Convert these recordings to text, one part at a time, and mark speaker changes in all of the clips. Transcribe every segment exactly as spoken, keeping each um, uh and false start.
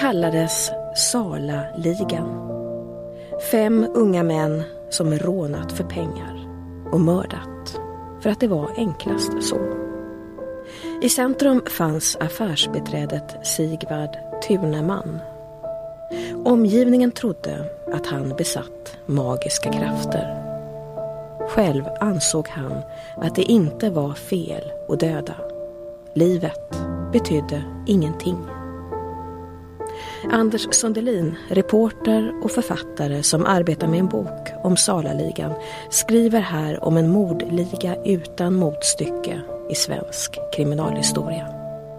Speaker 1: kallades Sala-ligan. Fem unga män som rånat för pengar och mördat för att det var enklast så. I centrum fanns affärsbeträdet Sigvard Tuneman. Omgivningen trodde att han besatt magiska krafter. Själv ansåg han att det inte var fel att döda. Livet betydde ingenting. Anders Sundelin, reporter och författare som arbetar med en bok om Sala-ligan, skriver här om en mordliga utan motstycke i svensk kriminalhistoria.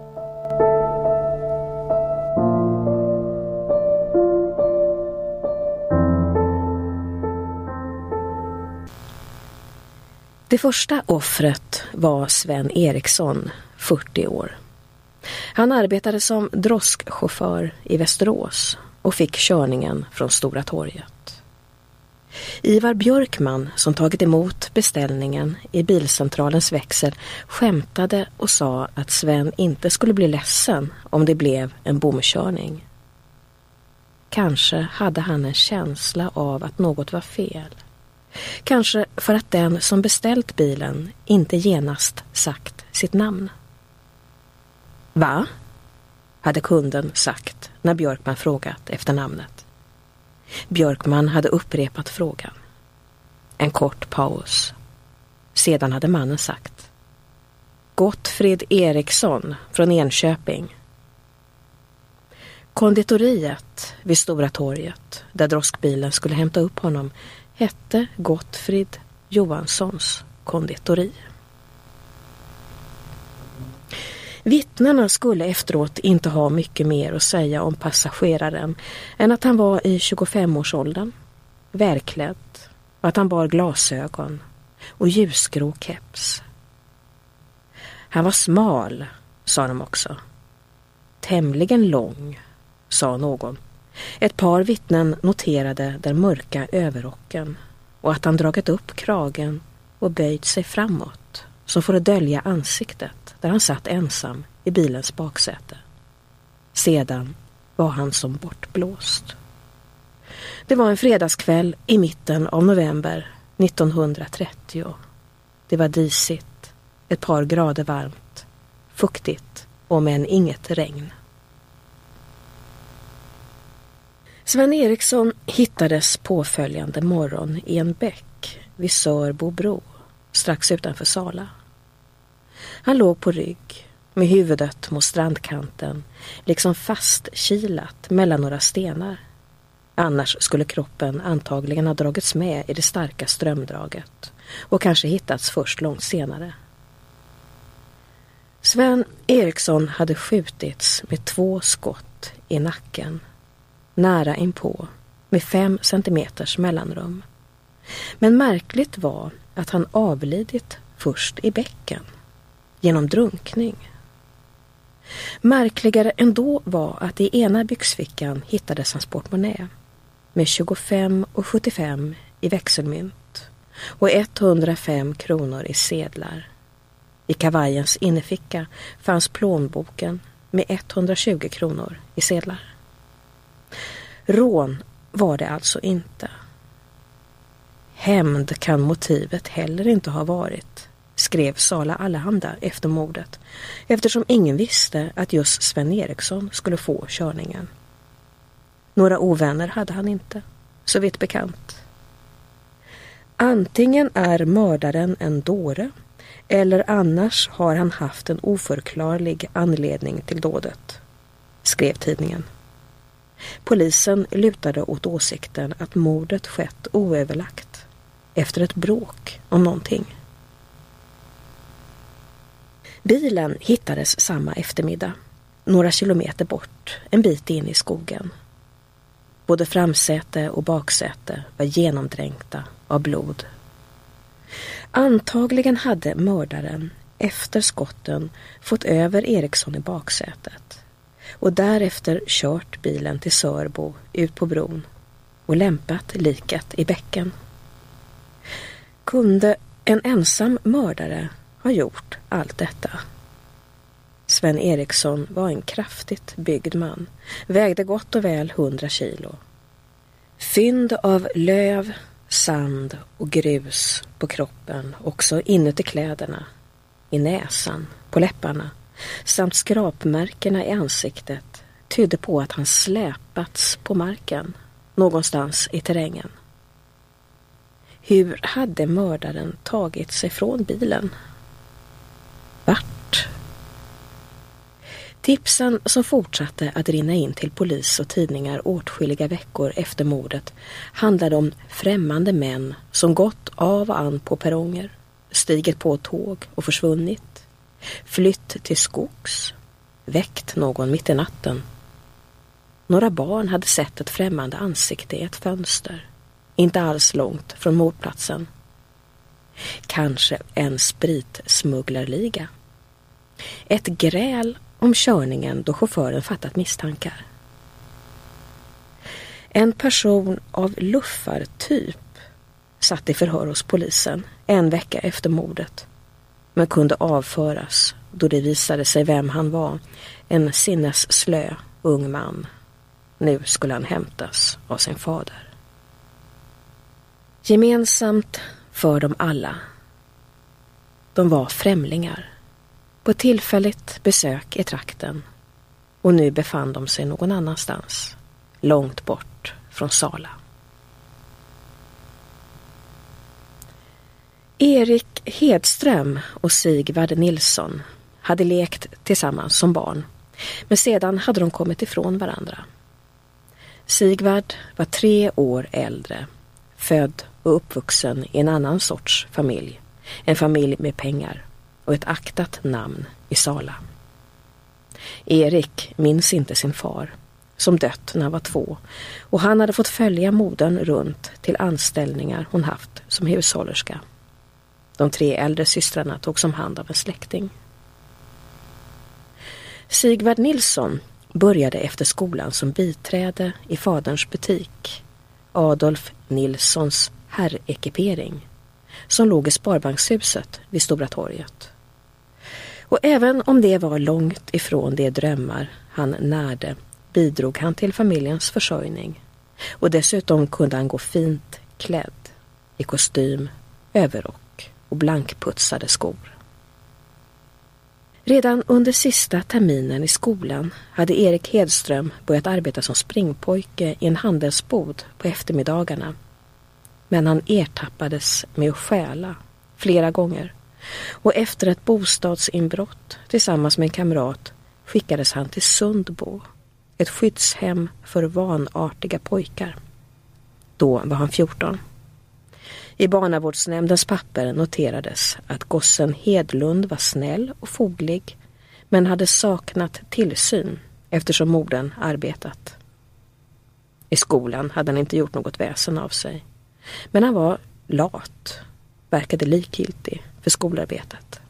Speaker 1: Det första offret var Sven Eriksson, fyrtio år. Han arbetade som droskchaufför i Västerås och fick körningen från Stora torget. Ivar Björkman, som tagit emot beställningen i bilcentralens växel, skämtade och sa att Sven inte skulle bli ledsen om det blev en bomkörning. Kanske hade han en känsla av att något var fel. Kanske för att den som beställt bilen inte genast sagt sitt namn. Va? Hade kunden sagt när Björkman frågat efter namnet. Björkman hade upprepat frågan. En kort paus. Sedan hade mannen sagt: Gottfrid Eriksson från Enköping. Konditoriet vid Stora torget, där droskbilen skulle hämta upp honom, hette Gottfrid Johanssons konditori. Vittnarna skulle efteråt inte ha mycket mer att säga om passageraren än att han var i tjugofemårsåldern, välklädd, och att han bar glasögon och ljusgrå keps. Han var smal, sa de också. Tämligen lång, sa någon. Ett par vittnen noterade den mörka överrocken och att han dragit upp kragen och böjt sig framåt, som för att dölja ansiktet där han satt ensam i bilens baksäte. Sedan var han som bortblåst. Det var en fredagskväll i mitten av november nittonhundratrettio. Det var disigt, ett par grader varmt, fuktigt och men inget regn. Sven Eriksson hittades påföljande morgon i en bäck vid Sörbobro, strax utanför Sala. Han låg på rygg, med huvudet mot strandkanten, liksom fastkilat mellan några stenar. Annars skulle kroppen antagligen ha dragits med i det starka strömdraget och kanske hittats först långt senare. Sven Eriksson hade skjutits med två skott i nacken, nära inpå, med fem centimeters mellanrum. Men märkligt var att han avlidit först i bäcken, genom drunkning. Märkligare ändå var att i ena byxfickan hittades hans portmonnä med tjugofem och sjuttiofem i växelmynt och etthundrafem kronor i sedlar. I kavajens innerficka fanns plånboken med etthundratjugo kronor i sedlar. Rån var det alltså inte. Hämnd kan motivet heller inte ha varit, skrev Sala Allehanda efter mordet, eftersom ingen visste att just Sven Eriksson skulle få körningen. Några ovänner hade han inte, så vitt bekant. Antingen är mördaren en dåre, eller annars har han haft en oförklarlig anledning till dådet, skrev tidningen. Polisen lutade åt åsikten att mordet skett oöverlagt, efter ett bråk om någonting. Bilen hittades samma eftermiddag, några kilometer bort, en bit in i skogen. Både framsäte och baksäte var genomdränkta av blod. Antagligen hade mördaren efter skotten fått över Eriksson i baksätet och därefter kört bilen till Sörbo ut på bron och lämpat liket i bäcken. Kunde en ensam mördare ha gjort allt detta? Sven Eriksson var en kraftigt byggd man, vägde gott och väl hundra kilo. Fynd av löv, sand och grus på kroppen, också inuti kläderna, i näsan, på läpparna, samt skrapmärkena i ansiktet tydde på att han släpats på marken, någonstans i terrängen. Hur hade mördaren tagit sig från bilen? Vart? Tipsen som fortsatte att rinna in till polis och tidningar åtskilliga veckor efter mordet handlade om främmande män som gått av och an på perronger, stigit på tåg och försvunnit, flytt till skogs, väckt någon mitt i natten. Några barn hade sett ett främmande ansikte i ett fönster, inte alls långt från mordplatsen. Kanske en spritsmugglarliga. Ett gräl om körningen då chauffören fattat misstankar. En person av luffartyp satt i förhör hos polisen en vecka efter mordet, men kunde avföras då det visade sig vem han var, en sinnesslö ung man. Nu skulle han hämtas av sin fader. Gemensamt för dem alla. De var främlingar på tillfälligt besök i trakten, och nu befann de sig någon annanstans, långt bort från Sala. Erik Hedström och Sigvard Nilsson hade lekt tillsammans som barn, men sedan hade de kommit ifrån varandra. Sigvard var tre år äldre, född och uppvuxen i en annan sorts familj, en familj med pengar och ett aktat namn i Sala. Erik minns inte sin far, som dött när han var två, och han hade fått följa modern runt till anställningar hon haft som hushållerska. De tre äldre systrarna togs om hand av en släkting. Sigvard Nilsson började efter skolan som biträde i faderns butik, Adolf Nilssons herrekipering, som låg i Sparbankshuset vid Stora torget. Och även om det var långt ifrån de drömmar han närde, bidrog han till familjens försörjning, och dessutom kunde han gå fint klädd i kostym, överrock och blankputsade skor. Redan under sista terminen i skolan hade Erik Hedström börjat arbeta som springpojke i en handelsbod på eftermiddagarna. Men han ertappades med att stjäla flera gånger, och efter ett bostadsinbrott tillsammans med en kamrat skickades han till Sundbo, ett skyddshem för vanartiga pojkar. Då var han fjorton. I barnavårdsnämndens papper noterades att gossen Hedlund var snäll och foglig, men hade saknat tillsyn eftersom modern arbetat. I skolan hade han inte gjort något väsen av sig, men han var lat, verkade likgiltig för skolarbetet.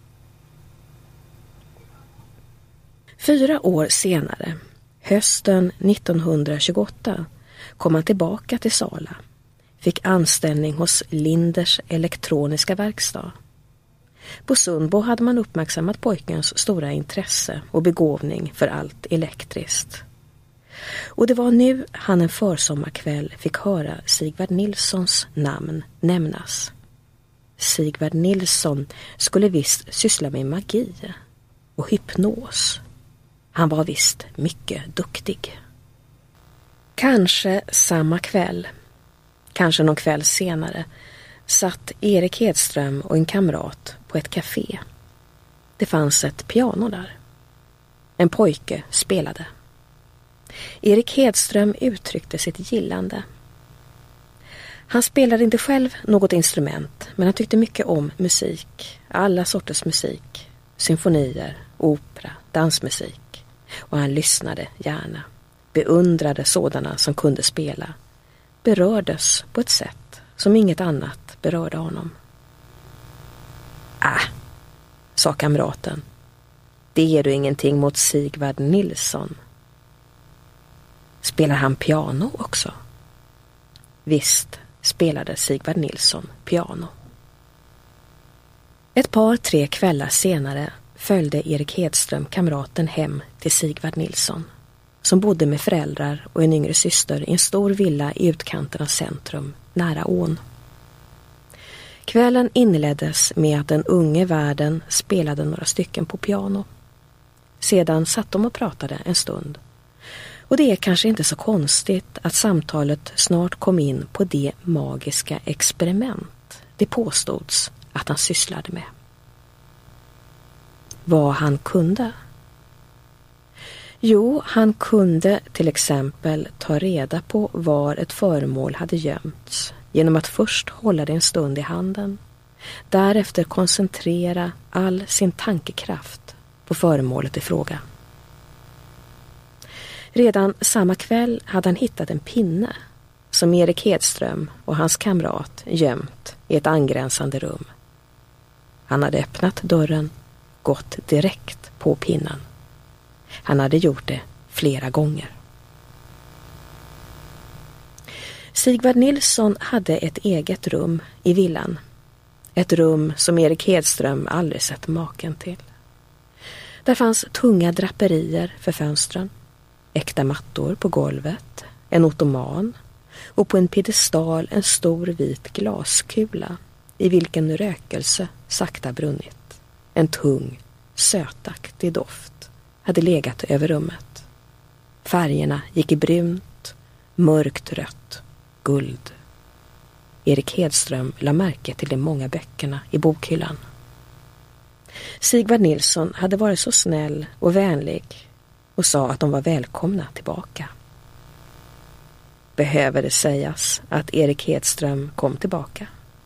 Speaker 1: Fyra år senare, hösten nittonhundratjugoåtta, kom han tillbaka till Sala. Fick anställning hos Linders elektroniska verkstad. På Sundbo hade man uppmärksammat pojkens stora intresse och begåvning för allt elektriskt. Och det var nu han en försommarkväll fick höra Sigvard Nilssons namn nämnas. Sigvard Nilsson skulle visst syssla med magi och hypnos. Han var visst mycket duktig. Kanske samma kväll, kanske någon kväll senare, satt Erik Hedström och en kamrat på ett café. Det fanns ett piano där. En pojke spelade. Erik Hedström uttryckte sitt gillande. Han spelade inte själv något instrument, men han tyckte mycket om musik, alla sorters musik, symfonier, opera, dansmusik, och han lyssnade gärna, beundrade sådana som kunde spela, berördes på ett sätt som inget annat berörde honom. Ah, sa kamraten, det ger du ingenting mot Sigvard Nilsson. Spelar han piano också? Visst spelade Sigvard Nilsson piano. Ett par, tre kvällar senare följde Erik Hedström kamraten hem till Sigvard Nilsson, som bodde med föräldrar och en yngre syster i en stor villa i utkanten av centrum, nära ån. Kvällen inleddes med att den unge värden spelade några stycken på piano. Sedan satt de och pratade en stund. Och det är kanske inte så konstigt att samtalet snart kom in på det magiska experiment det påstods att han sysslade med. Vad han kunde? Jo, han kunde till exempel ta reda på var ett föremål hade gömts genom att först hålla det en stund i handen, därefter koncentrera all sin tankekraft på föremålet i fråga. Redan samma kväll hade han hittat en pinne som Erik Hedström och hans kamrat gömt i ett angränsande rum. Han hade öppnat dörren, gått direkt på pinnen. Han hade gjort det flera gånger. Sigvard Nilsson hade ett eget rum i villan. Ett rum som Erik Hedström aldrig sett maken till. Där fanns tunga draperier för fönstren, äkta mattor på golvet, en ottoman och på en piedestal en stor vit glaskula i vilken rökelse sakta brunnit. En tung, sötaktig doft hade legat över rummet. Färgerna gick i brunt, mörkt rött, guld. Erik Hedström la märke till de många böckerna i bokhyllan. Sigvard Nilsson hade varit så snäll och vänlig och sa att de var välkomna tillbaka. Behöver det sägas att Erik Hedström kom tillbaka?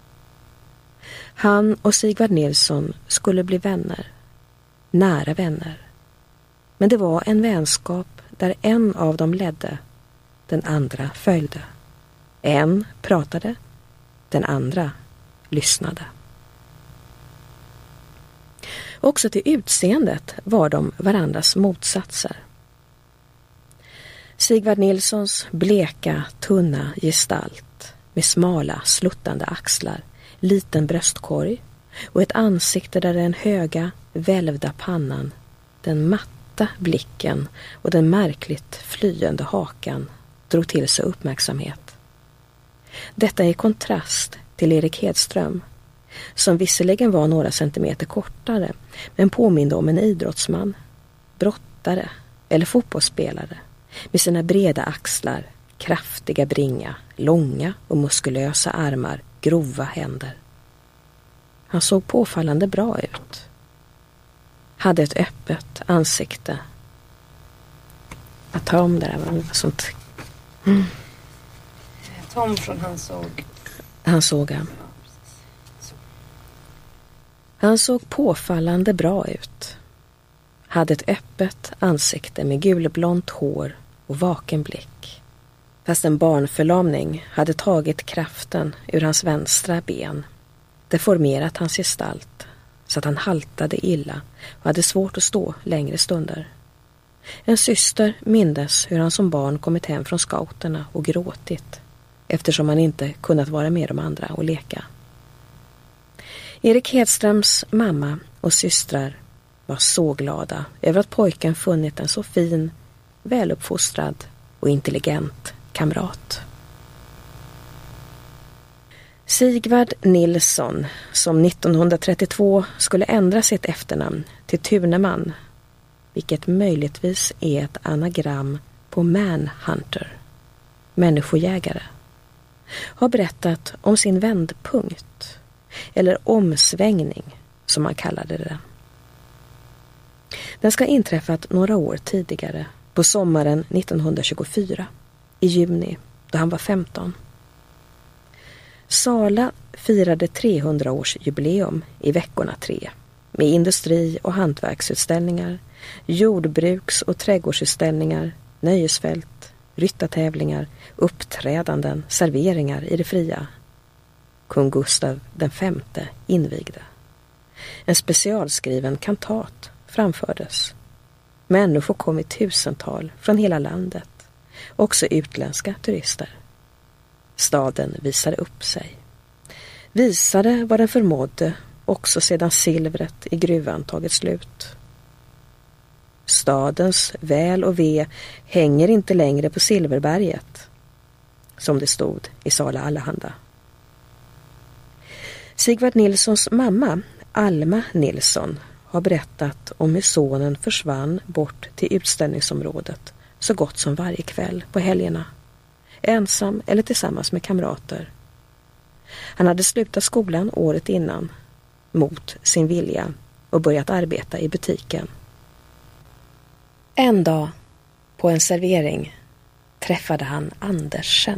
Speaker 1: Han och Sigvard Nilsson skulle bli vänner, nära vänner. Men det var en vänskap där en av dem ledde, den andra följde. En pratade, den andra lyssnade. Också till utseendet var de varandras motsatser. Sigvard Nilssons bleka, tunna gestalt med smala, sluttande axlar, liten bröstkorg och ett ansikte där den höga, välvda pannan, den matta blicken och den märkligt flyende hakan drog till sig uppmärksamhet. Detta är kontrast till Erik Hedström, som visserligen var några centimeter kortare men påminde om en idrottsman, brottare eller fotbollsspelare med sina breda axlar, kraftiga bringa, långa och muskulösa armar, grova händer. Han såg påfallande bra ut. Hade ett öppet ansikte. Jag tar om det där, vad var sånt. Mm.
Speaker 2: Tom från Han såg.
Speaker 1: Han såg han. Han såg påfallande bra ut. Hade ett öppet ansikte med gulblont hår och vaken blick. Fast en barnförlamning hade tagit kraften ur hans vänstra ben, deformerat hans gestalt så att han haltade illa och hade svårt att stå längre stunder. En syster mindes hur han som barn kommit hem från scouterna och gråtit eftersom han inte kunnat vara med de andra och leka. Erik Hedströms mamma och systrar var så glada över att pojken funnit en så fin, väluppfostrad och intelligent kamrat. Sigvard Nilsson, som nittonhundratrettiotvå skulle ändra sitt efternamn till Tuneman, vilket möjligtvis är ett anagram på manhunter, människojägare, har berättat om sin vändpunkt, eller omsvängning som man kallade det. Den ska ha inträffat några år tidigare, på sommaren nittonhundratjugofyra, i juni, då han var femton. Sala firade trehundraårsjubileum i veckorna tre, med industri- och hantverksutställningar, jordbruks- och trädgårdsutställningar, nöjesfält, ryttartävlingar, uppträdanden, serveringar i det fria. Kung Gustav den femte invigde. En specialskriven kantat framfördes. Människor kom i tusental från hela landet, också utländska turister. Staden visade upp sig. Visade vad den förmådde också sedan silvret i gruvan tagit slut. Stadens väl och ve hänger inte längre på Silverberget, som det stod i Sala Allehanda. Sigvard Nilssons mamma, Alma Nilsson, har berättat om hur sonen försvann bort till utställningsområdet så gott som varje kväll på helgerna, ensam eller tillsammans med kamrater. Han hade slutat skolan året innan, mot sin vilja, och börjat arbeta i butiken. En dag, på en servering, träffade han Andersen.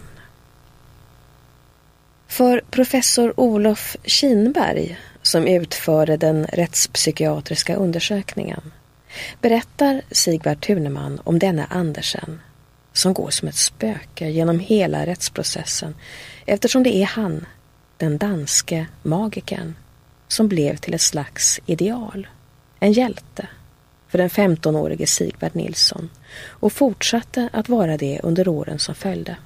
Speaker 1: För professor Olof Kinberg, som utförde den rättspsykiatriska undersökningen, berättar Sigvard Thuneman om denna Andersen, som går som ett spöke genom hela rättsprocessen, eftersom det är han, den danske magikern, som blev till ett slags ideal, en hjälte för den femtonårige Sigvard Nilsson, och fortsatte att vara det under åren som följde.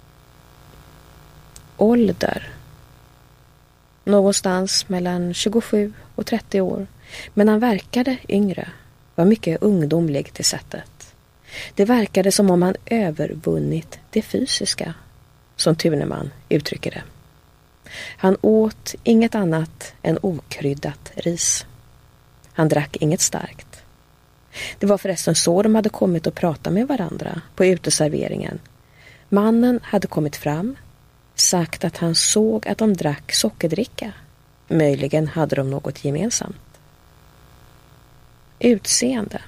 Speaker 1: Ålder. Någonstans mellan tjugosju och trettio år, men han verkade yngre, var mycket ungdomlig till sättet. Det verkade som om han övervunnit det fysiska, som Thuneman uttrycker det. Han åt inget annat än okryddat ris. Han drack inget starkt. Det var förresten så de hade kommit att prata med varandra på uteserveringen. Mannen hade kommit fram, sagt att han såg att de drack sockerdricka. Möjligen hade de något gemensamt. Utseende.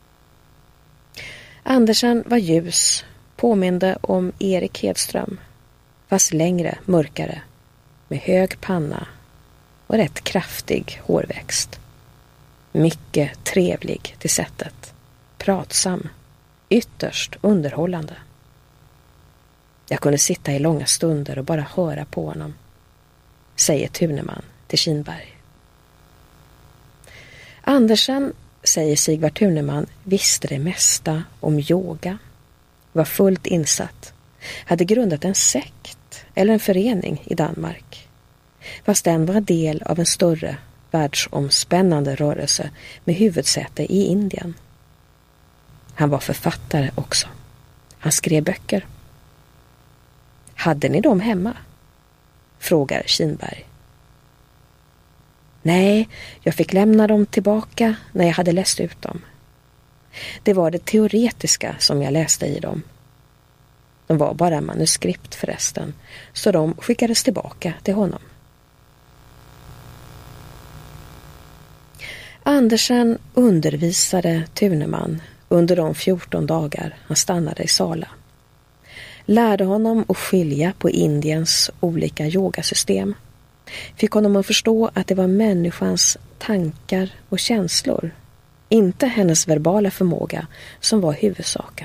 Speaker 1: Andersen var ljus, påminde om Erik Hedström, fast längre, mörkare, med hög panna och rätt kraftig hårväxt. Mycket trevlig till sättet, pratsam, ytterst underhållande. Jag kunde sitta i långa stunder och bara höra på honom, säger Thuneman till Kinberg. Andersen, säger Sigvard Thuneman, visste det mesta om yoga, var fullt insatt, hade grundat en sekt eller en förening i Danmark, fast den var del av en större världsomspännande rörelse med huvudsäte i Indien. Han var författare också. Han skrev böcker. Hade ni dem hemma? Frågar Kinberg. Nej, jag fick lämna dem tillbaka när jag hade läst ut dem. Det var det teoretiska som jag läste i dem. De var bara manuskript förresten, så de skickades tillbaka till honom. Andersen undervisade Thuneman under de fjorton dagar han stannade i Sala. Lärde honom att skilja på Indiens olika yogasystem. Fick honom att förstå att det var människans tankar och känslor, inte hennes verbala förmåga, som var huvudsaken.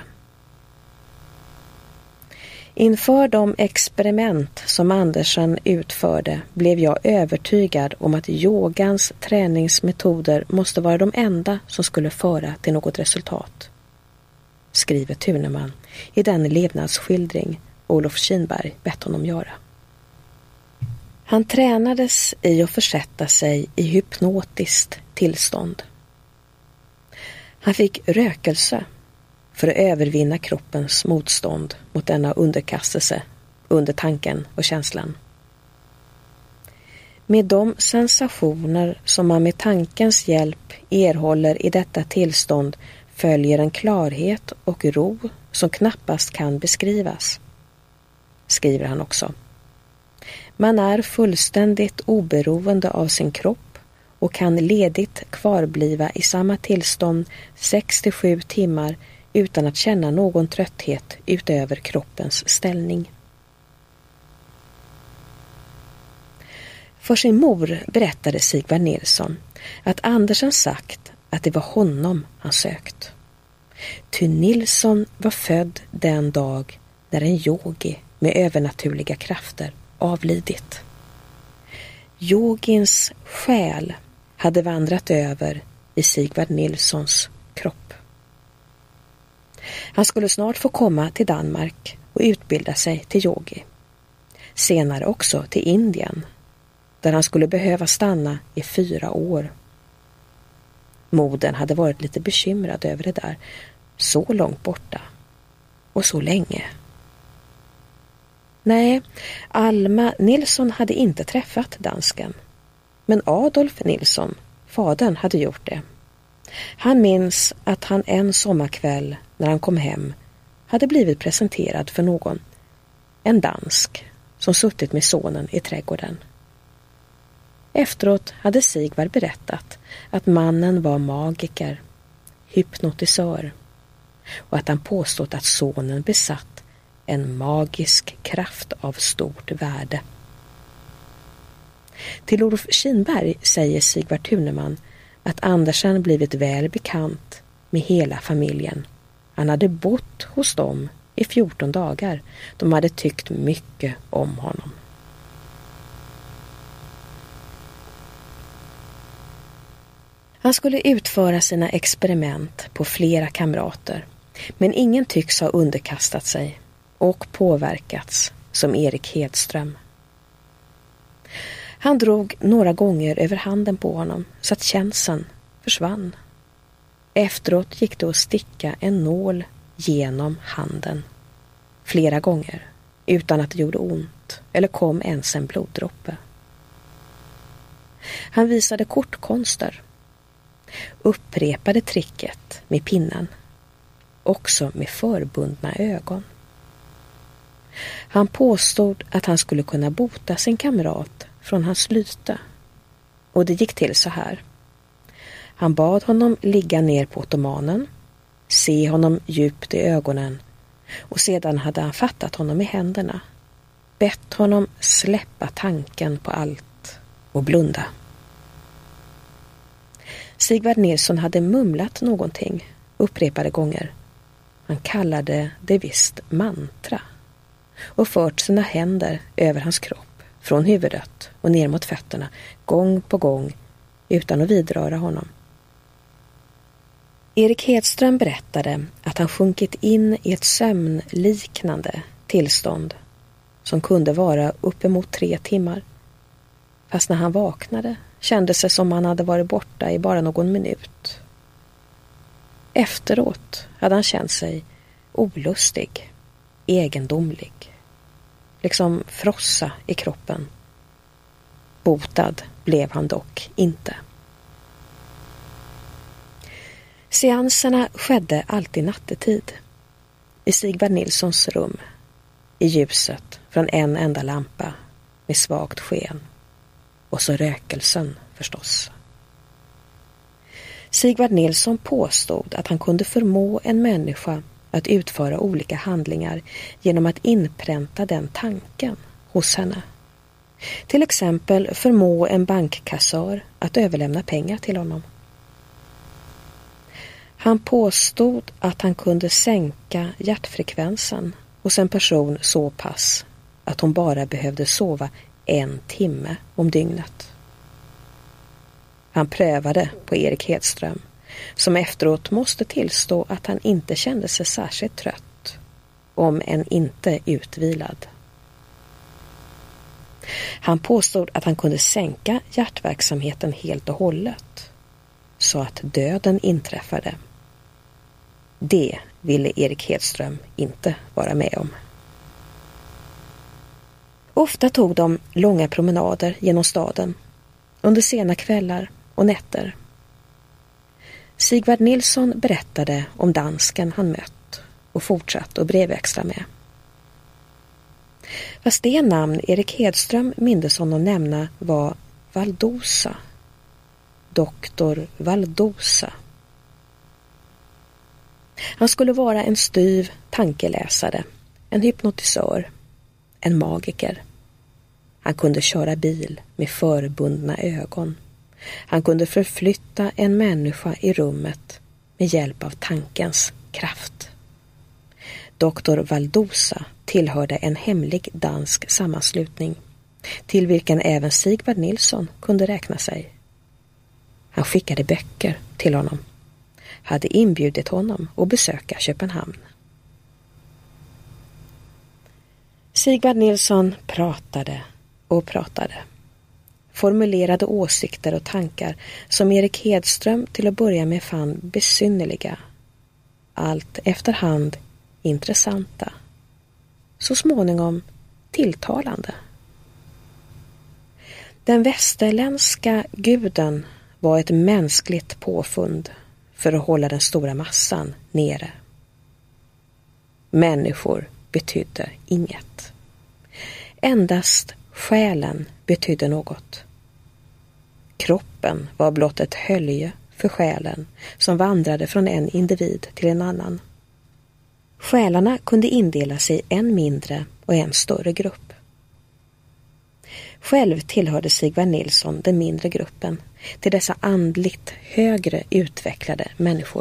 Speaker 1: Inför de experiment som Andersen utförde blev jag övertygad om att yogans träningsmetoder måste vara de enda som skulle föra till något resultat, skriver Thuneman i den levnadsskildring Olof Kinberg bett honom göra. Han tränades i att försätta sig i hypnotiskt tillstånd. Han fick rökelse för att övervinna kroppens motstånd mot denna underkastelse under tanken och känslan. Med de sensationer som man med tankens hjälp erhåller i detta tillstånd följer en klarhet och ro som knappast kan beskrivas, skriver han också. Man är fullständigt oberoende av sin kropp och kan ledigt kvarbliva i samma tillstånd sex till sju timmar utan att känna någon trötthet utöver kroppens ställning. För sin mor berättade Sigvard Nilsson att Andersen sagt att det var honom han sökt. Ty Nilsson var född den dag när en yogi med övernaturliga krafter avlidit. Yogins själ hade vandrat över i Sigvard Nilssons kropp. Han skulle snart få komma till Danmark och utbilda sig till yogi. Senare också till Indien, där där han skulle behöva stanna i fyra år. Modern hade varit lite bekymrad över det där, så långt borta och så länge. Nej, Alma Nilsson hade inte träffat dansken. Men Adolf Nilsson, fadern, hade gjort det. Han minns att han en sommarkväll när han kom hem hade blivit presenterad för någon, en dansk, som suttit med sonen i trädgården. Efteråt hade Sigvard berättat att mannen var magiker, hypnotisör, och att han påstått att sonen besatt en magisk kraft av stort värde. Till Olof Kinberg säger Sigvard Thuneman att Andersen blivit väl bekant med hela familjen. Han hade bott hos dem i fjorton dagar. De hade tyckt mycket om honom. Han skulle utföra sina experiment på flera kamrater, men ingen tycks ha underkastat sig och påverkats som Erik Hedström. Han drog några gånger över handen på honom så att känseln försvann. Efteråt gick det att sticka en nål genom handen flera gånger utan att det gjorde ont eller kom ens en bloddroppe. Han visade kortkonster, upprepade tricket med pinnen, också med förbundna ögon. Han påstod att han skulle kunna bota sin kamrat från hans lyte. Och det gick till så här. Han bad honom ligga ner på ottomanen, se honom djupt i ögonen, och sedan hade han fattat honom i händerna, bett honom släppa tanken på allt och blunda. Sigvard Nilsson hade mumlat någonting upprepade gånger. Han kallade det visst mantra och fört sina händer över hans kropp från huvudet och ner mot fötterna gång på gång utan att vidröra honom. Erik Hedström berättade att han sjunkit in i ett sömnliknande tillstånd som kunde vara uppemot tre timmar. Fast när han vaknade kändes det som han hade varit borta i bara någon minut. Efteråt hade han känt sig olustig, egendomlig, liksom frossa i kroppen. Botad blev han dock inte. Seanserna skedde alltid nattetid, i Sigvard Nilssons rum, i ljuset från en enda lampa med svagt sken, och så rökelsen förstås. Sigvard Nilsson påstod att han kunde förmå en människa att utföra olika handlingar genom att inpränta den tanken hos henne. Till exempel förmå en bankkassör att överlämna pengar till honom. Han påstod att han kunde sänka hjärtfrekvensen hos en person så pass att hon bara behövde sova en timme om dygnet. Han prövade på Erik Hedström, som efteråt måste tillstå att han inte kände sig särskilt trött, om än inte utvilad. Han påstod att han kunde sänka hjärtverksamheten helt och hållet, så att döden inträffade. Det ville Erik Hedström inte vara med om. Ofta tog de långa promenader genom staden under sena kvällar och nätter. Sigvard Nilsson berättade om dansken han mött och fortsatt att brevväxla med. Fast det namn Erik Hedström mindes honom nämna var Valdosa. Doktor Valdosa. Han skulle vara en styv tankeläsare, en hypnotisör, en magiker. Han kunde köra bil med förbundna ögon. Han kunde förflytta en människa i rummet med hjälp av tankens kraft. Doktor Valdosa tillhörde en hemlig dansk sammanslutning, till vilken även Sigvard Nilsson kunde räkna sig. Han skickade böcker till honom, hade inbjudit honom att besöka Köpenhamn. Sigvard Nilsson pratade och pratade. formulerade åsikter och tankar som Erik Hedström till att börja med fann besynnerliga, allt efterhand intressanta, så småningom tilltalande. Den västerländska guden var ett mänskligt påfund för att hålla den stora massan nere. Människor betydde inget. Endast själen betydde något. Kroppen var blott ett hölje för själen som vandrade från en individ till en annan. Själarna kunde indela sig en mindre och en större grupp. Själv tillhörde Sigvard Nilsson den mindre gruppen, till dessa andligt högre utvecklade människor.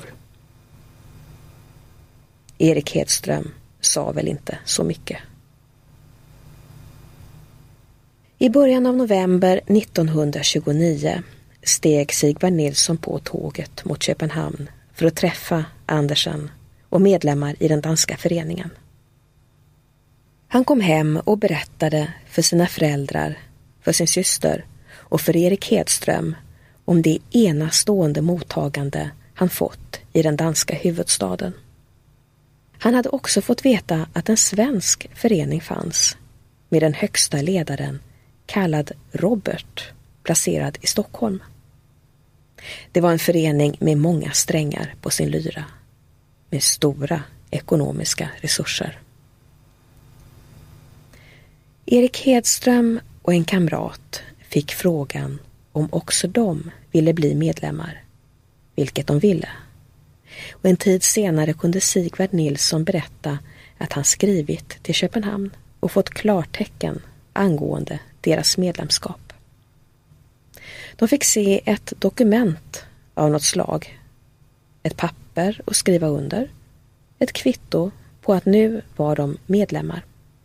Speaker 1: Erik Hedström sa väl inte så mycket. I början av november nittonhundratjugonio steg Sigvard Nilsson på tåget mot Köpenhamn för att träffa Andersen och medlemmar i den danska föreningen. Han kom hem och berättade för sina föräldrar, för sin syster och för Erik Hedström om det enastående mottagande han fått i den danska huvudstaden. Han hade också fått veta att en svensk förening fanns med den högsta ledaren kallad Robert, placerad i Stockholm. Det var en förening med många strängar på sin lyra, med stora ekonomiska resurser. Erik Hedström och en kamrat fick frågan om också de ville bli medlemmar, vilket de ville. Och en tid senare kunde Sigvard Nilsson berätta att han skrivit till Köpenhamn och fått klartecken angående deras medlemskap. De fick se ett dokument av något slag, ett papper att skriva under, ett kvitto på att nu var de medlemmar.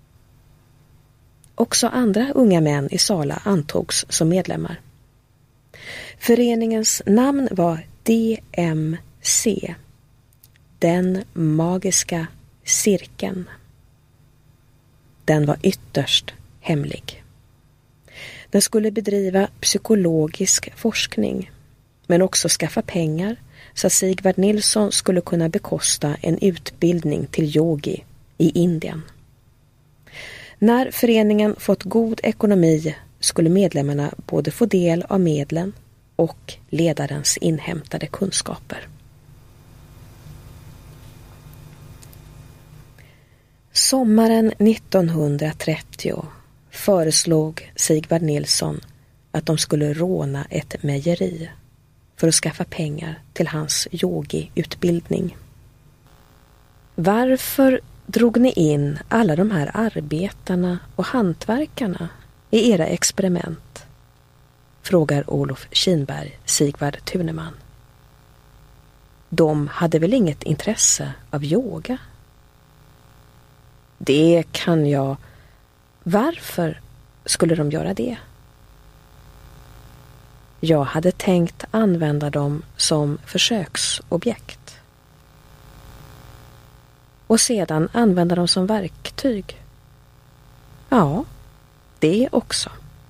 Speaker 1: Också andra unga män i Sala antogs som medlemmar. Föreningens namn var D M C, den magiska cirkeln. Den var ytterst hemlig. Den skulle bedriva psykologisk forskning, men också skaffa pengar så att Sigvard Nilsson skulle kunna bekosta en utbildning till yogi i Indien. När föreningen fått god ekonomi skulle medlemmarna både få del av medlen och ledarens inhämtade kunskaper. Sommaren nittonhundratrettio föreslog Sigvard Nilsson att de skulle råna ett mejeri för att skaffa pengar till hans yogi-utbildning. Varför drog ni in alla de här arbetarna och hantverkarna i era experiment? Frågar Olof Kinberg Sigvard Tuneman. De hade väl inget intresse av yoga? Det kan jag. Varför skulle de göra det? Jag hade tänkt använda dem som försöksobjekt. Och sedan använda dem som verktyg. Ja, det också.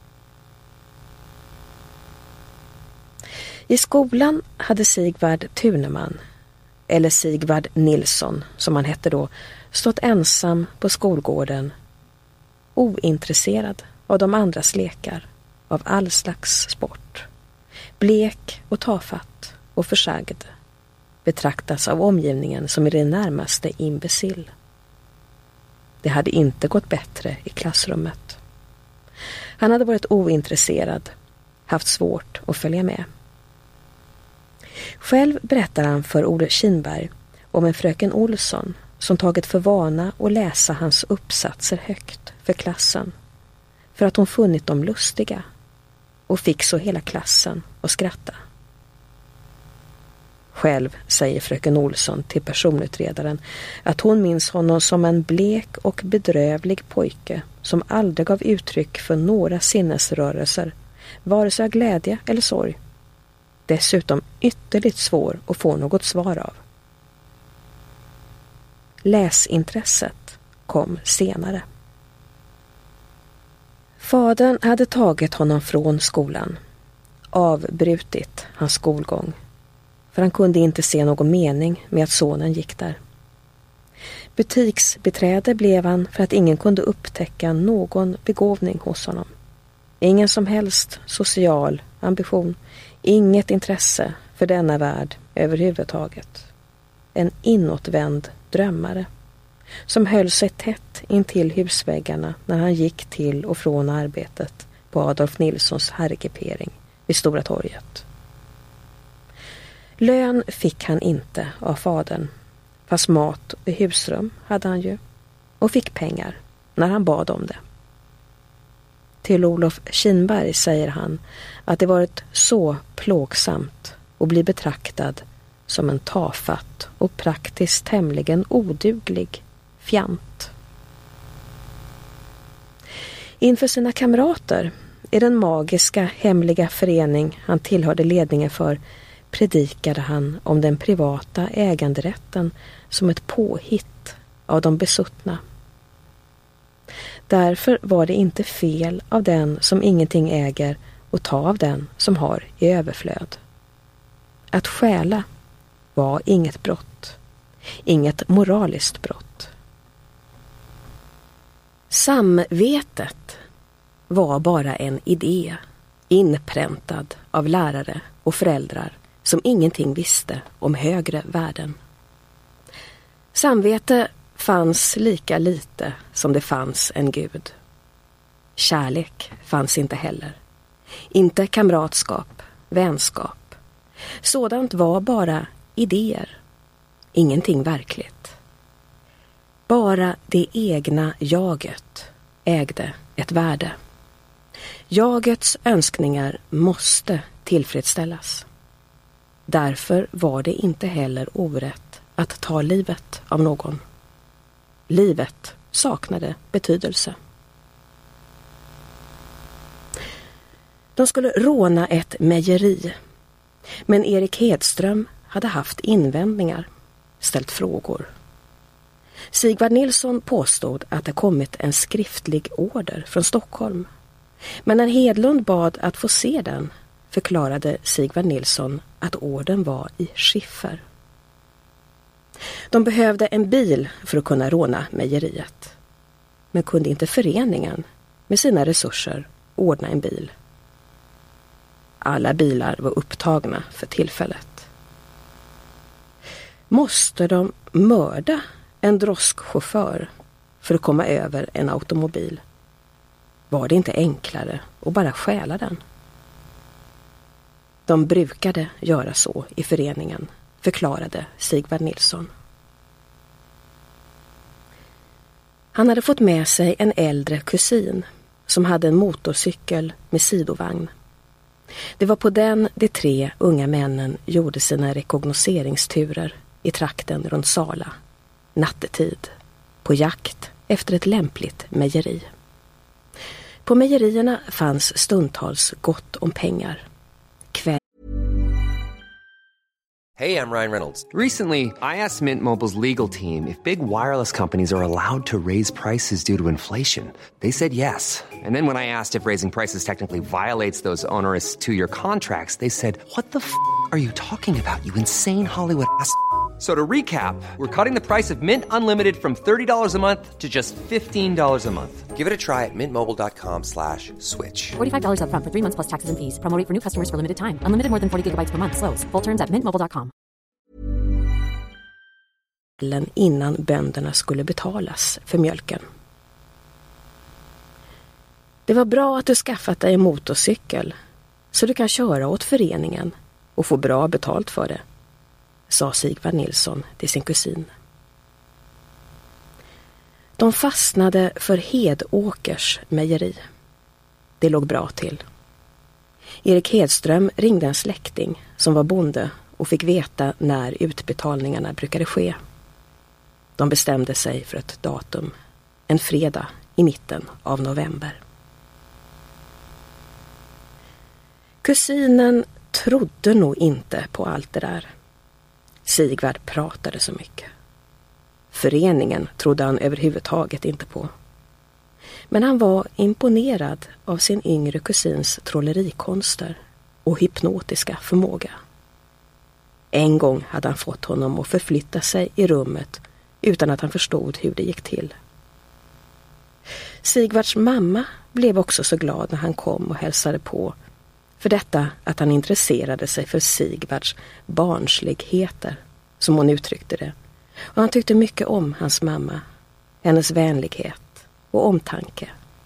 Speaker 1: I skolan hade Sigvard Tuneman, eller Sigvard Nilsson som han hette då, stått ensam på skolgården, ointresserad av de andras lekar, av all slags sport. Blek och tafatt och försagd, betraktas av omgivningen som i det närmaste imbecill. Det hade inte gått bättre i klassrummet. Han hade varit ointresserad, haft svårt att följa med. Själv berättar han för Olof Kinberg om en fröken Olsson som tagit för vana att läsa hans uppsatser högt för klassen för att hon funnit dem lustiga och fick så hela klassen att skratta. Själv säger fröken Olsson till personutredaren att hon minns honom som en blek och bedrövlig pojke som aldrig gav uttryck för några sinnesrörelser, vare sig glädje eller sorg. Dessutom ytterligt svår att få något svar av. Läsintresset kom senare. Fadern hade tagit honom från skolan, avbrutit hans skolgång, för han kunde inte se någon mening med att sonen gick där. Butiksbiträde blev han för att ingen kunde upptäcka någon begåvning hos honom. Ingen som helst social ambition, inget intresse för denna värld överhuvudtaget. En inåtvänd drömmare som höll sig tätt intill husväggarna när han gick till och från arbetet på Adolf Nilssons herrgepering vid Stora torget. Lön fick han inte av fadern, fast mat och husrum hade han ju, och fick pengar när han bad om det. Till Olof Kinberg säger han att det varit så plågsamt att bli betraktad som en tafatt och praktiskt tämligen oduglig fjant. Inför sina kamrater i den magiska hemliga förening han tillhörde ledningen för predikade han om den privata äganderätten som ett påhitt av de besuttna. Därför var det inte fel av den som ingenting äger och ta av den som har i överflöd. Att stjäla var inget brott, inget moraliskt brott. Samvetet var bara en idé, inpräntad av lärare och föräldrar som ingenting visste om högre värden. Samvete fanns lika lite som det fanns en gud. Kärlek fanns inte heller. Inte kamratskap, vänskap. Sådant var bara idéer. Ingenting verkligt. Bara det egna jaget ägde ett värde. Jagets önskningar måste tillfredsställas. Därför var det inte heller orätt att ta livet av någon. Livet saknade betydelse. De skulle råna ett mejeri, men Erik Hedström hade haft invändningar, ställt frågor. Sigvard Nilsson påstod att det kommit en skriftlig order från Stockholm. Men när Hedlund bad att få se den förklarade Sigvard Nilsson att orden var i skiffer. De behövde en bil för att kunna råna mejeriet. Men kunde inte föreningen med sina resurser ordna en bil? Alla bilar var upptagna för tillfället. Måste de mörda en droskchaufför för att komma över en automobil? Var det inte enklare att bara stjäla den? De brukade göra så i föreningen, förklarade Sigvard Nilsson. Han hade fått med sig en äldre kusin som hade en motorcykel med sidovagn. Det var på den de tre unga männen gjorde sina rekognoseringsturer i trakten runt Sala, nattetid, på jakt efter ett lämpligt mejeri. På mejerierna fanns stundtals gott om pengar. Kväll-
Speaker 3: Hey, I'm Ryan Reynolds. Recently, I asked Mint Mobile's legal team if big wireless companies are allowed to raise prices due to inflation. They said yes. And then when I asked if raising prices technically violates those onerous two-year contracts, they said, "What the f*** are you talking about, you insane Hollywood ass?" So to recap, we're cutting the price of Mint Unlimited from thirty dollars a month to just fifteen dollars a month. Give it a try at mintmobile.com slash switch.
Speaker 4: forty-five dollars up front for three months plus taxes and fees. Promo rate for new customers for limited time. Unlimited more than forty gigabytes per month. Slows full terms at mint mobile dot com.
Speaker 1: Innan bönderna skulle betalas för mjölken. Det var bra att du skaffat dig en motorcykel så du kan köra åt föreningen och få bra betalt för det, sa Sigvard Nilsson till sin kusin. De fastnade för Hedåkers mejeri. Det låg bra till. Erik Hedström ringde en släkting som var bonde och fick veta när utbetalningarna brukade ske. De bestämde sig för ett datum, en fredag i mitten av november. Kusinen trodde nog inte på allt det där. Sigvard pratade så mycket. Föreningen trodde han överhuvudtaget inte på. Men han var imponerad av sin yngre kusins trollerikonster och hypnotiska förmåga. En gång hade han fått honom att förflytta sig i rummet utan att han förstod hur det gick till. Sigvards mamma blev också så glad när han kom och hälsade på, för detta att han intresserade sig för Sigvards barnsligheter, som hon uttryckte det. Och han tyckte mycket om hans mamma, hennes vänlighet och omtanke.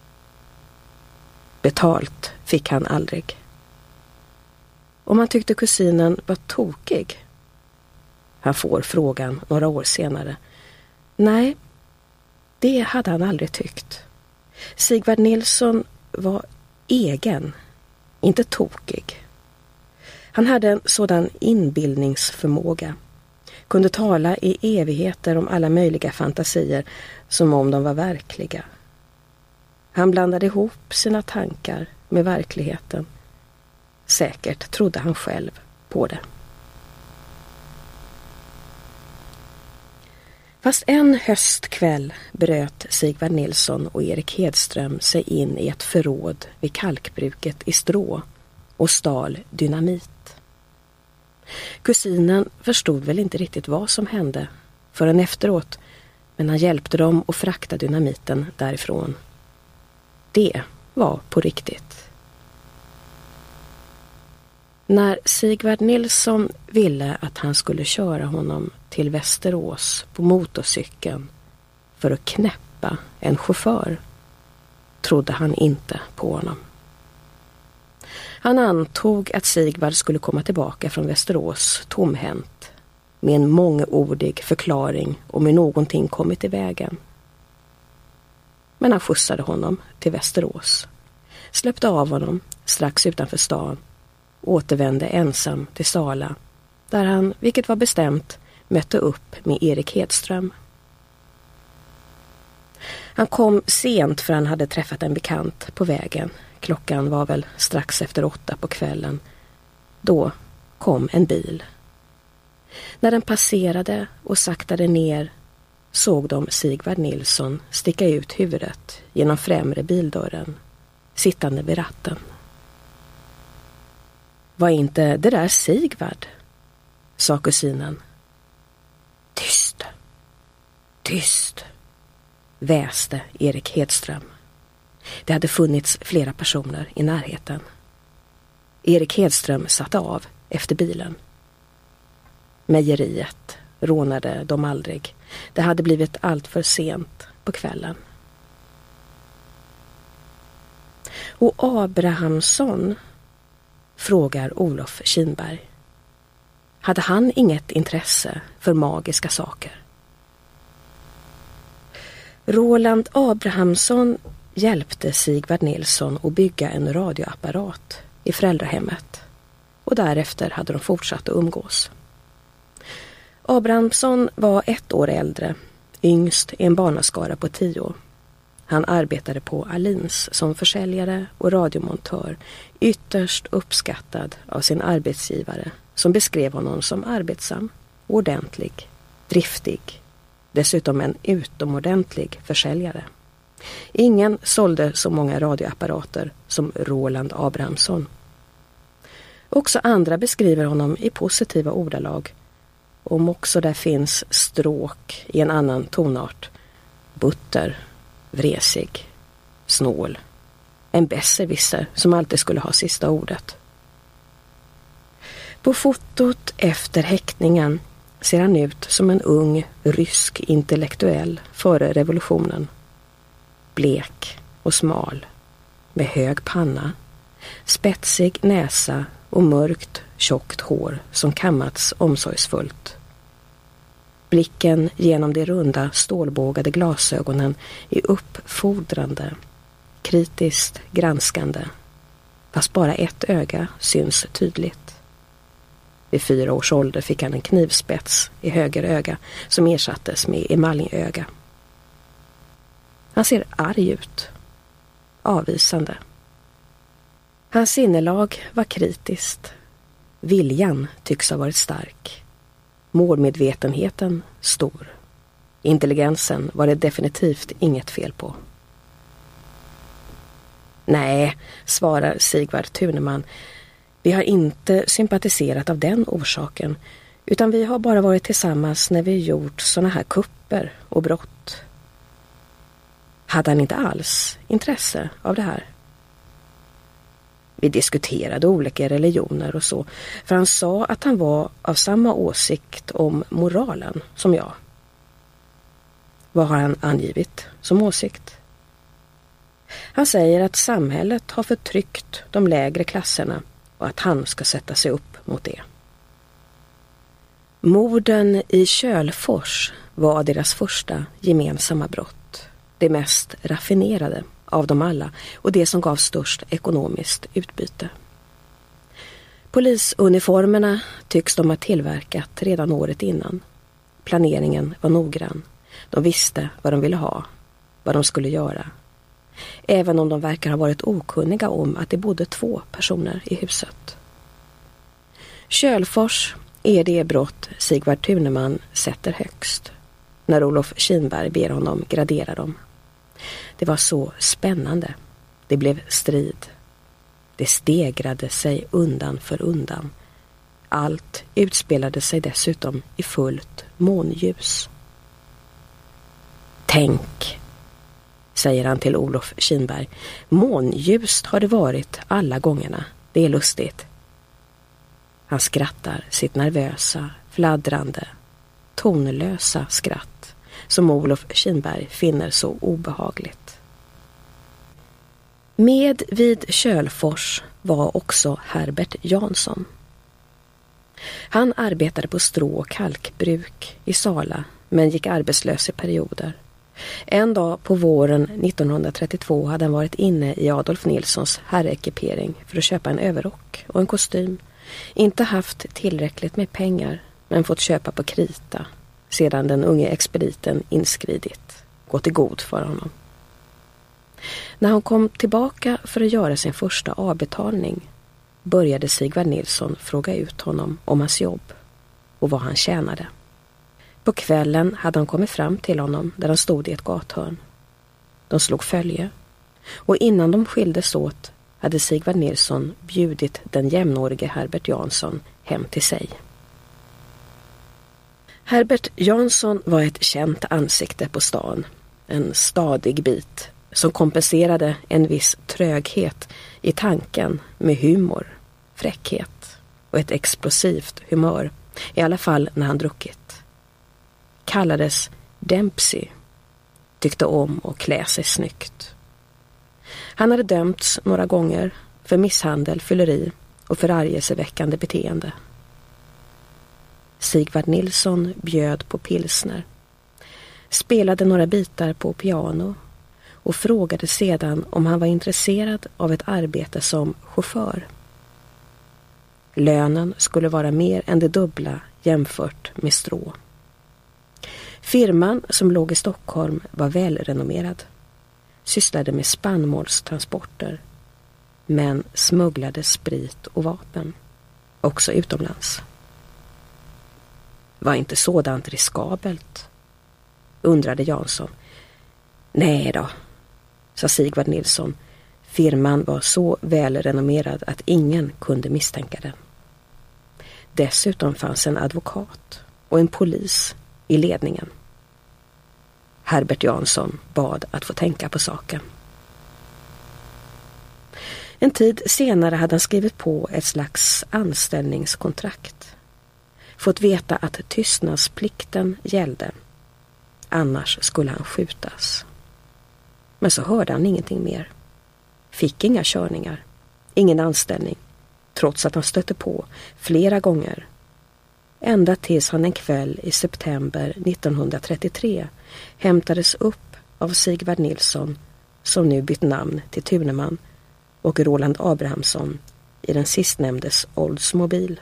Speaker 1: Betalt fick han aldrig. Om han tyckte kusinen var tokig. Han får frågan några år senare. Nej, det hade han aldrig tyckt. Sigvard Nilsson var egen, inte tokig. Han hade en sådan inbildningsförmåga. Kunde tala i evigheter om alla möjliga fantasier som om de var verkliga. Han blandade ihop sina tankar med verkligheten. Säkert trodde han själv på det. Fast en höstkväll bröt Sigvard Nilsson och Erik Hedström sig in i ett förråd vid kalkbruket i Strå och stal dynamit. Kusinen förstod väl inte riktigt vad som hände förrän efteråt, men han hjälpte dem att frakta dynamiten därifrån. Det var på riktigt. När Sigvard Nilsson ville att han skulle köra honom till Västerås på motorcykeln för att knäppa en chaufför, trodde han inte på honom. Han antog att Sigvard skulle komma tillbaka från Västerås tomhänt, med en mångordig förklaring om hur någonting kommit i vägen. Men han skjutsade honom till Västerås, släppte av honom strax utanför stan, återvände ensam till Sala, där han, vilket var bestämt, mötte upp med Erik Hedström. Han kom sent för han hade träffat en bekant på vägen. Klockan var väl strax efter åtta på kvällen. Då kom en bil. När den passerade och saktade ner såg de Sigvard Nilsson sticka ut huvudet genom främre bildörren, sittande vid ratten. Var inte det där Sigvard? Sa kusinen. Tyst, tyst, väste Erik Hedström. Det hade funnits flera personer i närheten. Erik Hedström satte av efter bilen. Mejeriet rånade de aldrig. Det hade blivit allt för sent på kvällen. Och Abrahamsson, frågar Olof Kinberg. Hade han inget intresse för magiska saker? Roland Abrahamsson hjälpte Sigvard Nilsson att bygga en radioapparat i föräldrahemmet, och därefter hade de fortsatt att umgås. Abrahamsson var ett år äldre, yngst i en barnaskara på tio. Han arbetade på Alins som försäljare och radiomontör, ytterst uppskattad av sin arbetsgivare som beskrev honom som arbetsam, ordentlig, driftig, dessutom en utomordentlig försäljare. Ingen sålde så många radioapparater som Roland Abrahamsson. Också andra beskriver honom i positiva ordalag, om också där finns stråk i en annan tonart. Butter, vresig, snål, en besserwisser som alltid skulle ha sista ordet. På fotot efter häktningen ser han ut som en ung rysk intellektuell före revolutionen. Blek och smal, med hög panna, spetsig näsa och mörkt, tjockt hår som kammats omsorgsfullt. Blicken genom de runda stålbågade glasögonen är uppfordrande, kritiskt granskande, fast bara ett öga syns tydligt. Vid fyra års ålder fick han en knivspets i höger öga som ersattes med emaljöga. Han ser arg ut, avvisande. Hans sinnelag var kritiskt. Viljan tycks ha varit stark. Målmedvetenheten stor. Intelligensen var det definitivt inget fel på. Nej, svarar Sigvard Thuneman. Vi har inte sympatiserat av den orsaken, utan vi har bara varit tillsammans när vi gjort såna här kupper och brott. Hade han inte alls intresse av det här? Vi diskuterade olika religioner och så, för han sa att han var av samma åsikt om moralen som jag. Vad har han angivit som åsikt? Han säger att samhället har förtryckt de lägre klasserna och att han ska sätta sig upp mot det. Morden i Kölfors var deras första gemensamma brott. Det mest raffinerade av dem alla och det som gav störst ekonomiskt utbyte. Polisuniformerna tycks de ha tillverkat redan året innan. Planeringen var noggrann. De visste vad de ville ha, vad de skulle göra. Även om de verkar ha varit okunniga om att det bodde två personer i huset. Kölfors är det brott Sigvard Thuneman sätter högst när Olof Kinberg ber honom gradera dem. Det var så spännande. Det blev strid. Det stegrade sig undan för undan. Allt utspelade sig dessutom i fullt månljus. Tänk, säger han till Olof Kinberg. Månljust har det varit alla gångerna. Det är lustigt. Han skrattar sitt nervösa, fladdrande, tonlösa skratt som Olof Kinberg finner så obehagligt. Med vid Kölfors var också Herbert Jansson. Han arbetade på strå- och kalkbruk i Sala men gick arbetslös i perioder. En dag på våren nittonhundratrettiotvå hade han varit inne i Adolf Nilssons herrekipering för att köpa en överrock och en kostym. Inte haft tillräckligt med pengar men fått köpa på krita sedan den unge expediten inskridit, gått i god för honom. När han kom tillbaka för att göra sin första avbetalning började Sigvard Nilsson fråga ut honom om hans jobb och vad han tjänade. På kvällen hade han kommit fram till honom där han stod i ett gathörn. De slog följe och innan de skildes åt hade Sigvard Nilsson bjudit den jämnårige Herbert Jansson hem till sig. Herbert Jansson var ett känt ansikte på stan, en stadig bit som kompenserade en viss tröghet i tanken med humor, fräckhet och ett explosivt humör, i alla fall när han druckit. Kallades Dempsey, tyckte om att klä sig snyggt. Han hade dömts några gånger för misshandel, fylleri och förargelseväckande beteende. Sigvard Nilsson bjöd på pilsner, spelade några bitar på piano och frågade sedan om han var intresserad av ett arbete som chaufför. Lönen skulle vara mer än det dubbla jämfört med strå. Firman som låg i Stockholm var välrenommerad, sysslade med spannmålstransporter men smugglade sprit och vapen, också utomlands. Var inte sådant riskabelt? Undrade Jansson. Nej då, sa Sigvard Nilsson. Firman var så välrenommerad att ingen kunde misstänka den. Dessutom fanns en advokat och en polis i ledningen. Herbert Jansson bad att få tänka på saken. En tid senare hade han skrivit på ett slags anställningskontrakt. Fått veta att tystnadsplikten gällde. Annars skulle han skjutas. Men så hörde han ingenting mer. Fick inga körningar. Ingen anställning. Trots att han stötte på flera gånger. Ända tills han en kväll i september nittonhundratrettiotre hämtades upp av Sigvard Nilsson, som nu bytt namn till Thuneman, och Roland Abrahamsson i den sistnämndes Oldsmobil.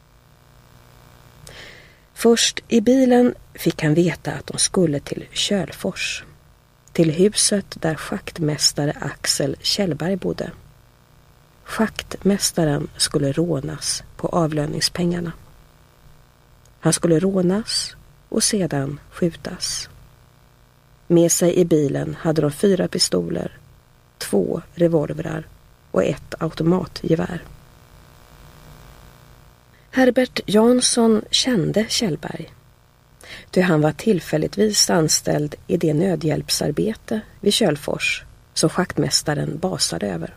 Speaker 1: Först i bilen fick han veta att de skulle till Kölfors, till huset där schaktmästare Axel Kjellberg bodde. Schaktmästaren skulle rånas på avlöningspengarna. Han skulle rånas och sedan skjutas. Med sig i bilen hade de fyra pistoler, två revolvrar och ett automatgevär. Herbert Jansson kände Kjellberg, då han var tillfälligtvis anställd i det nödhjälpsarbete vid Kölfors som schaktmästaren basade över.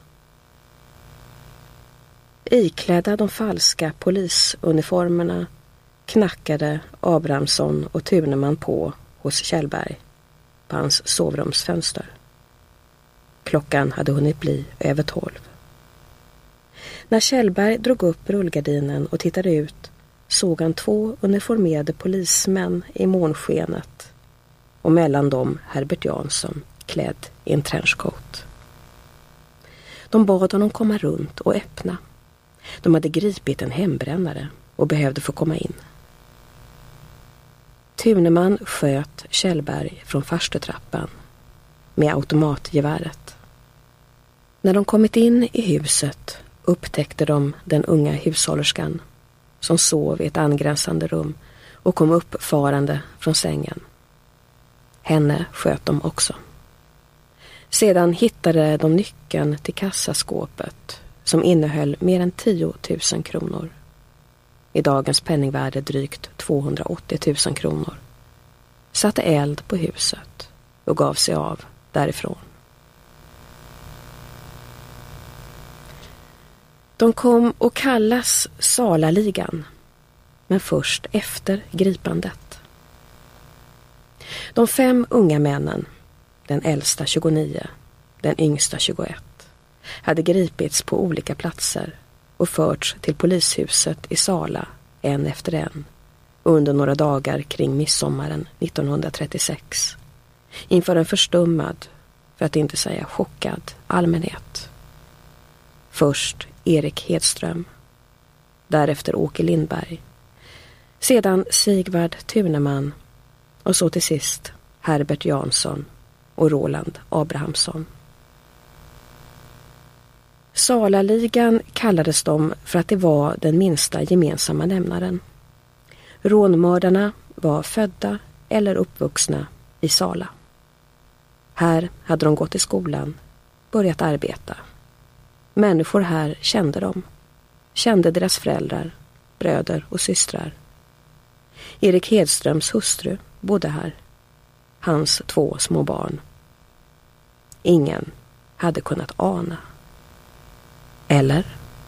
Speaker 1: Iklädda de falska polisuniformerna knackade Abrahamsson och Tuneman på hos Kjellberg på hans sovrumsfönster. Klockan hade hunnit bli över tolv. När Kjellberg drog upp rullgardinen och tittade ut såg han två uniformerade polismän i månskenet och mellan dem Herbert Jansson klädd i en trenchcoat. De bad honom komma runt och öppna. De hade gripit en hembrännare och behövde få komma in. Tuneman sköt Kjellberg från farstutrappan med automatgeväret. När de kommit in i huset upptäckte de den unga hushållerskan som sov i ett angränsande rum och kom upp farande från sängen. Henne sköt de också. Sedan hittade de nyckeln till kassaskåpet som innehöll mer än tio tusen kronor. I dagens penningvärde drygt tvåhundraåttio tusen kronor. Satte eld på huset och gav sig av därifrån. De kom att kallas Salaligan, men först efter gripandet. De fem unga männen, den äldsta tjugonio, den yngsta tjugoett, hade gripits på olika platser och förts till polishuset i Sala en efter en under några dagar kring midsommaren nittonhundratrettiosex inför en förstummad, för att inte säga chockad, allmänhet. Först Erik Hedström, därefter Åke Lindberg, sedan Sigvard Tuneman och så till sist Herbert Jansson och Roland Abrahamsson. Salaligan kallades de för att det var den minsta gemensamma nämnaren. Rånmördarna var födda eller uppvuxna i Sala. Här hade de gått i skolan, börjat arbeta. Människor här kände dem, kände deras föräldrar, bröder och systrar. Erik Hedströms hustru bodde här, hans två små barn. Ingen hade kunnat ana. Eller?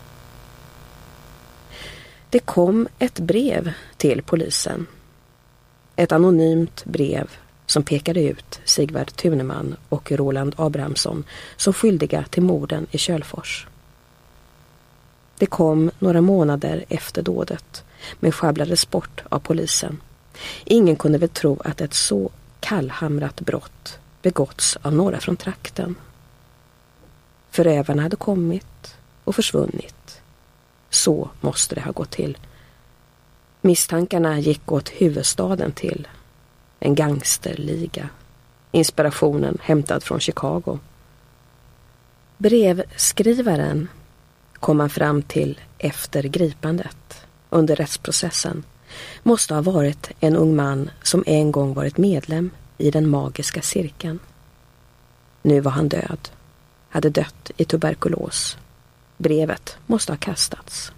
Speaker 1: Det kom ett brev till polisen. Ett anonymt brev som pekade ut Sigvard Tuneman och Roland Abrahamsson som skyldiga till morden i Kölfors. Det kom några månader efter dådet, men sjabblades bort av polisen. Ingen kunde väl tro att ett så kallhamrat brott begåtts av några från trakten. Förövarna hade kommit och försvunnit. Så måste det ha gått till. Misstankarna gick åt huvudstaden till. En gangsterliga. Inspirationen hämtad från Chicago. Brevskrivaren kom man fram till efter gripandet, under rättsprocessen, måste ha varit en ung man som en gång varit medlem i den magiska cirkeln. Nu var han död. Hade dött i tuberkulos. Brevet måste ha kastats.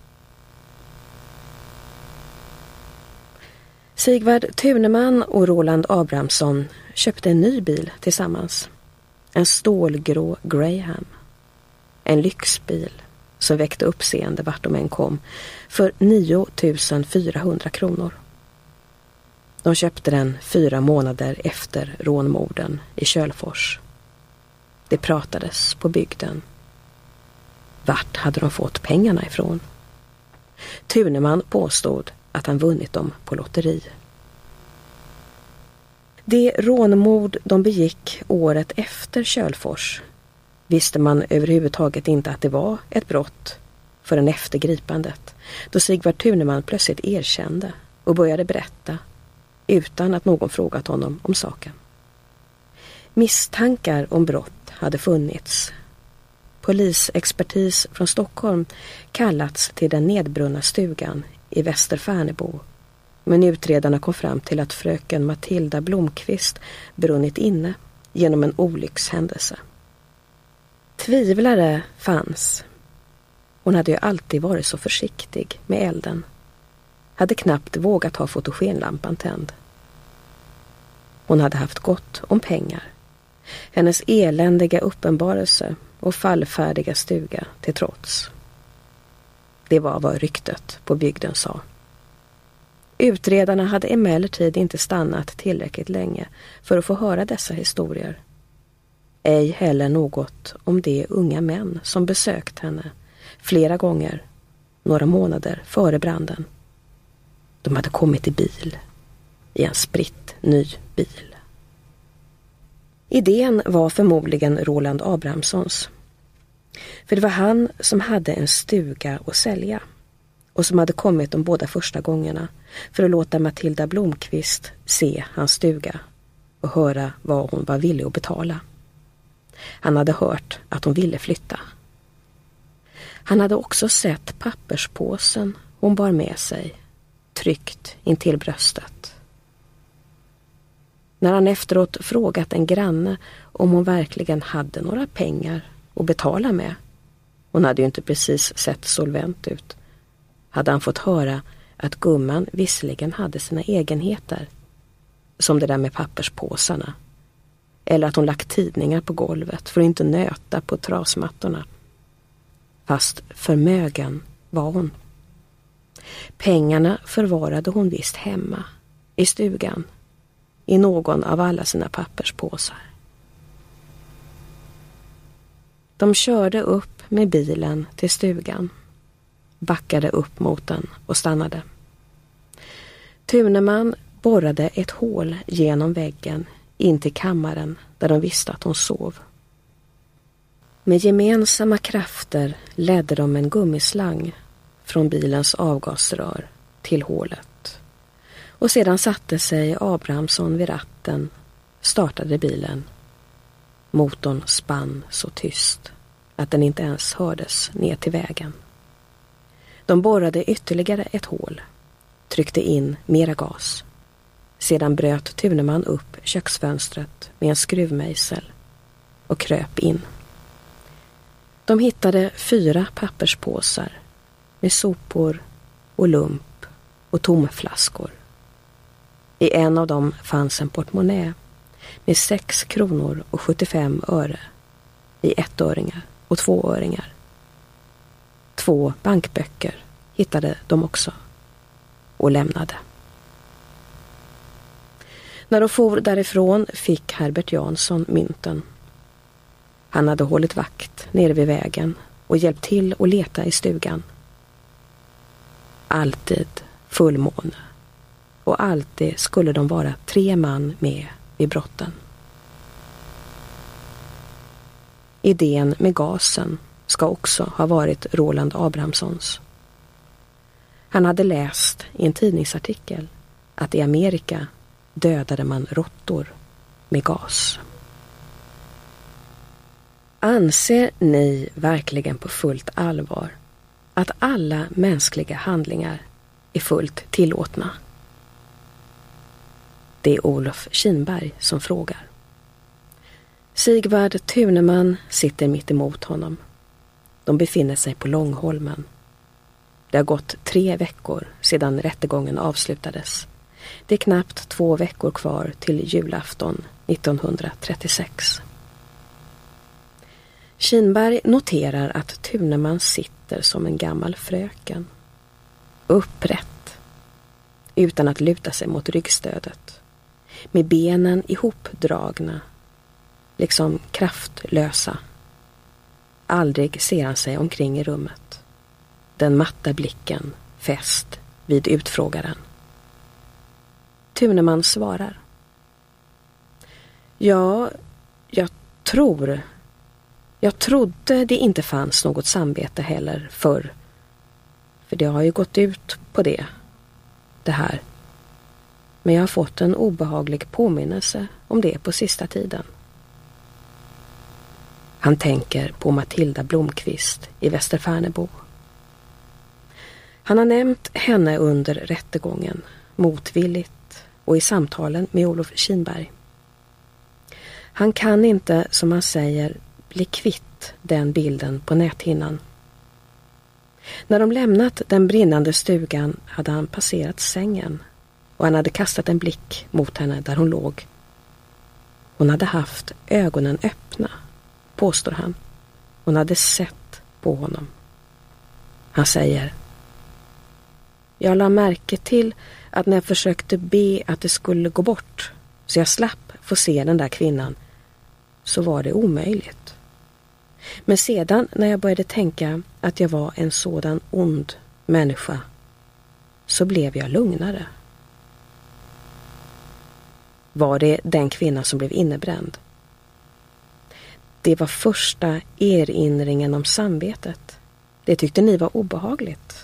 Speaker 1: Sigvard Tuneman och Roland Abrahamsson köpte en ny bil tillsammans. En stålgrå Graham. En lyxbil som väckte uppseende vart de än kom för nio tusen fyrahundra kronor. De köpte den fyra månader efter rånmorden i Kölfors. Det pratades på bygden. Vart hade de fått pengarna ifrån? Tuneman påstod att han vunnit dem på lotteri. Det rånmord de begick året efter Kölfors visste man överhuvudtaget inte att det var ett brott förrän efter gripandet, då Sigvard Tuneman plötsligt erkände och började berätta utan att någon frågat honom om saken. Misstankar om brott hade funnits. Polisexpertis från Stockholm kallats till den nedbrunna stugan i Västerfärnebo, men utredarna kom fram till att fröken Matilda Blomqvist brunnit inne genom en olyckshändelse. Tvivlare fanns. Hon hade ju alltid varit så försiktig med elden. Hade knappt vågat ha fotogenlampan tänd. Hon hade haft gott om pengar. Hennes eländiga uppenbarelse och fallfärdiga stuga till trots. Det var vad ryktet på bygden sa. Utredarna hade emellertid inte stannat tillräckligt länge för att få höra dessa historier. Ej heller något om de unga män som besökt henne flera gånger, några månader före branden. De hade kommit i bil, i en spritt ny bil. Idén var förmodligen Roland Abrahamssons. För det var han som hade en stuga att sälja och som hade kommit de båda första gångerna för att låta Matilda Blomqvist se hans stuga och höra vad hon var villig att betala. Han hade hört att hon ville flytta. Han hade också sett papperspåsen hon bar med sig, tryckt intill bröstet. När han efteråt frågat en granne om hon verkligen hade några pengar att betala med, hon hade ju inte precis sett solvent ut, hade han fått höra att gumman visserligen hade sina egenheter, som det där med papperspåsarna, eller att hon lagt tidningar på golvet för att inte nöta på trasmattorna. Fast förmögen var hon. Pengarna förvarade hon visst hemma, i stugan, i någon av alla sina papperspåsar. De körde upp med bilen till stugan, backade upp mot den och stannade. Tuneman borrade ett hål genom väggen in till kammaren där de visste att hon sov. Med gemensamma krafter ledde de en gummislang från bilens avgasrör till hålet. Och sedan satte sig Abrahamsson vid ratten, startade bilen. Motorn spann så tyst att den inte ens hördes ner till vägen. De borrade ytterligare ett hål, tryckte in mera gas. Sedan bröt Tuneman upp köksfönstret med en skruvmejsel och kröp in. De hittade fyra papperspåsar med sopor och lump och tomflaskor. I en av dem fanns en portmonnä med sex kronor och sjuttiofem öre i ettöringar och tvåöringar. Två bankböcker hittade de också och lämnade. När de for därifrån fick Herbert Jansson mynten. Han hade hållit vakt nere vid vägen och hjälpt till att leta i stugan. Alltid fullmåne. Och alltid skulle de vara tre man med vid brotten. Idén med gasen ska också ha varit Roland Abrahamssons. Han hade läst i en tidningsartikel att i Amerika dödade man råttor med gas. Anser ni verkligen på fullt allvar att alla mänskliga handlingar är fullt tillåtna? Det är Olof Kinberg som frågar. Sigvard Tuneman sitter mitt emot honom. De befinner sig på Långholmen. Det har gått tre veckor sedan rättegången avslutades. Det är knappt två veckor kvar till julafton nittonhundratrettiosex. Kinberg noterar att Tuneman sitter som en gammal fröken. Upprätt. Utan att luta sig mot ryggstödet. Med benen ihopdragna. Liksom kraftlösa. Aldrig ser han sig omkring i rummet. Den matta blicken fäst vid utfrågaren. Tuneman svarar. Ja, jag tror... Jag trodde det inte fanns något samvete heller förr. För det har ju gått ut på det. Det här. Men jag har fått en obehaglig påminnelse om det på sista tiden. Han tänker på Matilda Blomqvist i Västerfärnebo. Han har nämnt henne under rättegången, motvilligt och i samtalen med Olof Kinberg. Han kan inte, som han säger, bli kvitt sett den bilden på näthinnan. När de lämnat den brinnande stugan hade han passerat sängen och han hade kastat en blick mot henne där hon låg. Hon hade haft ögonen öppna, påstår han. Hon hade sett på honom. Han säger: jag la märke till att när jag försökte be att det skulle gå bort så jag slapp få se den där kvinnan, så var det omöjligt. Men sedan när jag började tänka att jag var en sådan ond människa så blev jag lugnare. Var det den kvinna som blev innebränd? Det var första erinringen om samvetet. Det tyckte ni var obehagligt.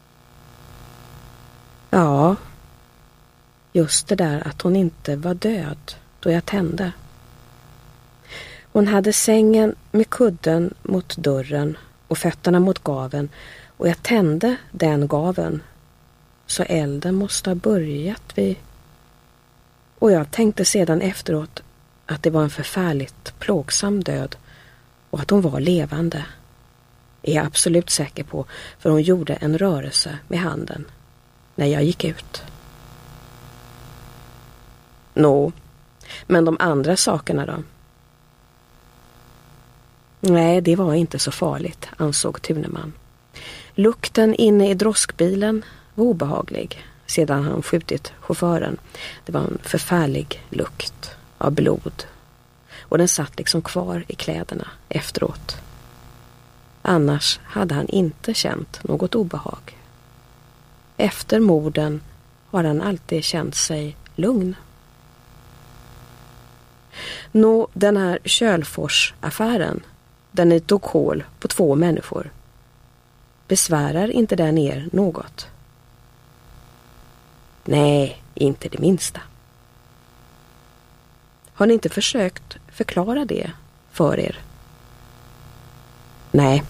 Speaker 1: Ja, just det där att hon inte var död då jag tände. Hon hade sängen med kudden mot dörren och fötterna mot gaven och jag tände den gaven, så elden måste ha börjat vid... Och jag tänkte sedan efteråt att det var en förfärligt plågsam död och att hon var levande. Är jag absolut säker på, för hon gjorde en rörelse med handen när jag gick ut. Nå, men de andra sakerna då? Nej, det var inte så farligt, ansåg Thuneman. Lukten inne i droskbilen var obehaglig sedan han skjutit chauffören. Det var en förfärlig lukt av blod och den satt liksom kvar i kläderna efteråt. Annars hade han inte känt något obehag. Efter morden har han alltid känt sig lugn. Nå, den här Kölfors-affären, där ni tog hål på två människor, besvärar inte den er något? Nej, inte det minsta. Har ni inte försökt förklara det för er? Nej.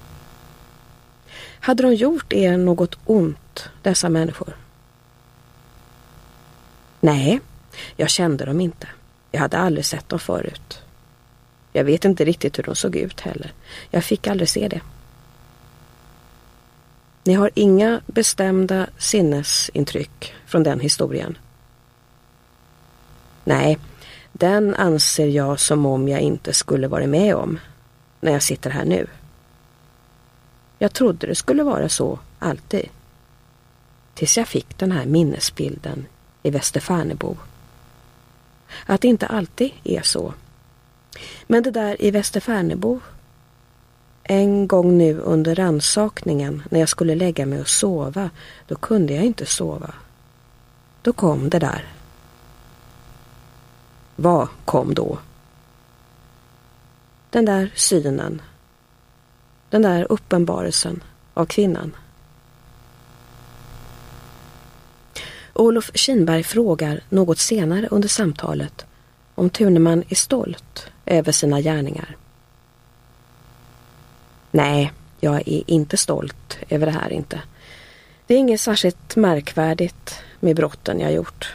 Speaker 1: Hade de gjort er något ont, dessa människor? Nej, jag kände dem inte. Jag hade aldrig sett dem förut. Jag vet inte riktigt hur de såg ut heller. Jag fick aldrig se det. Ni har inga bestämda sinnesintryck från den historien? Nej, den anser jag som om jag inte skulle vara med om när jag sitter här nu. Jag trodde det skulle vara så alltid. Tills jag fick den här minnesbilden i Västerfärnebo. Att det inte alltid är så. Men det där i Västerfärnebo, en gång nu under rannsakningen när jag skulle lägga mig och sova, då kunde jag inte sova. Då kom det där. Vad kom då? Den där synen. Den där uppenbarelsen av kvinnan. Olof Kinberg frågar något senare under samtalet om Thuneman är stolt över sina gärningar. Nej, jag är inte stolt över det här inte. Det är inget särskilt märkvärdigt med brotten jag gjort.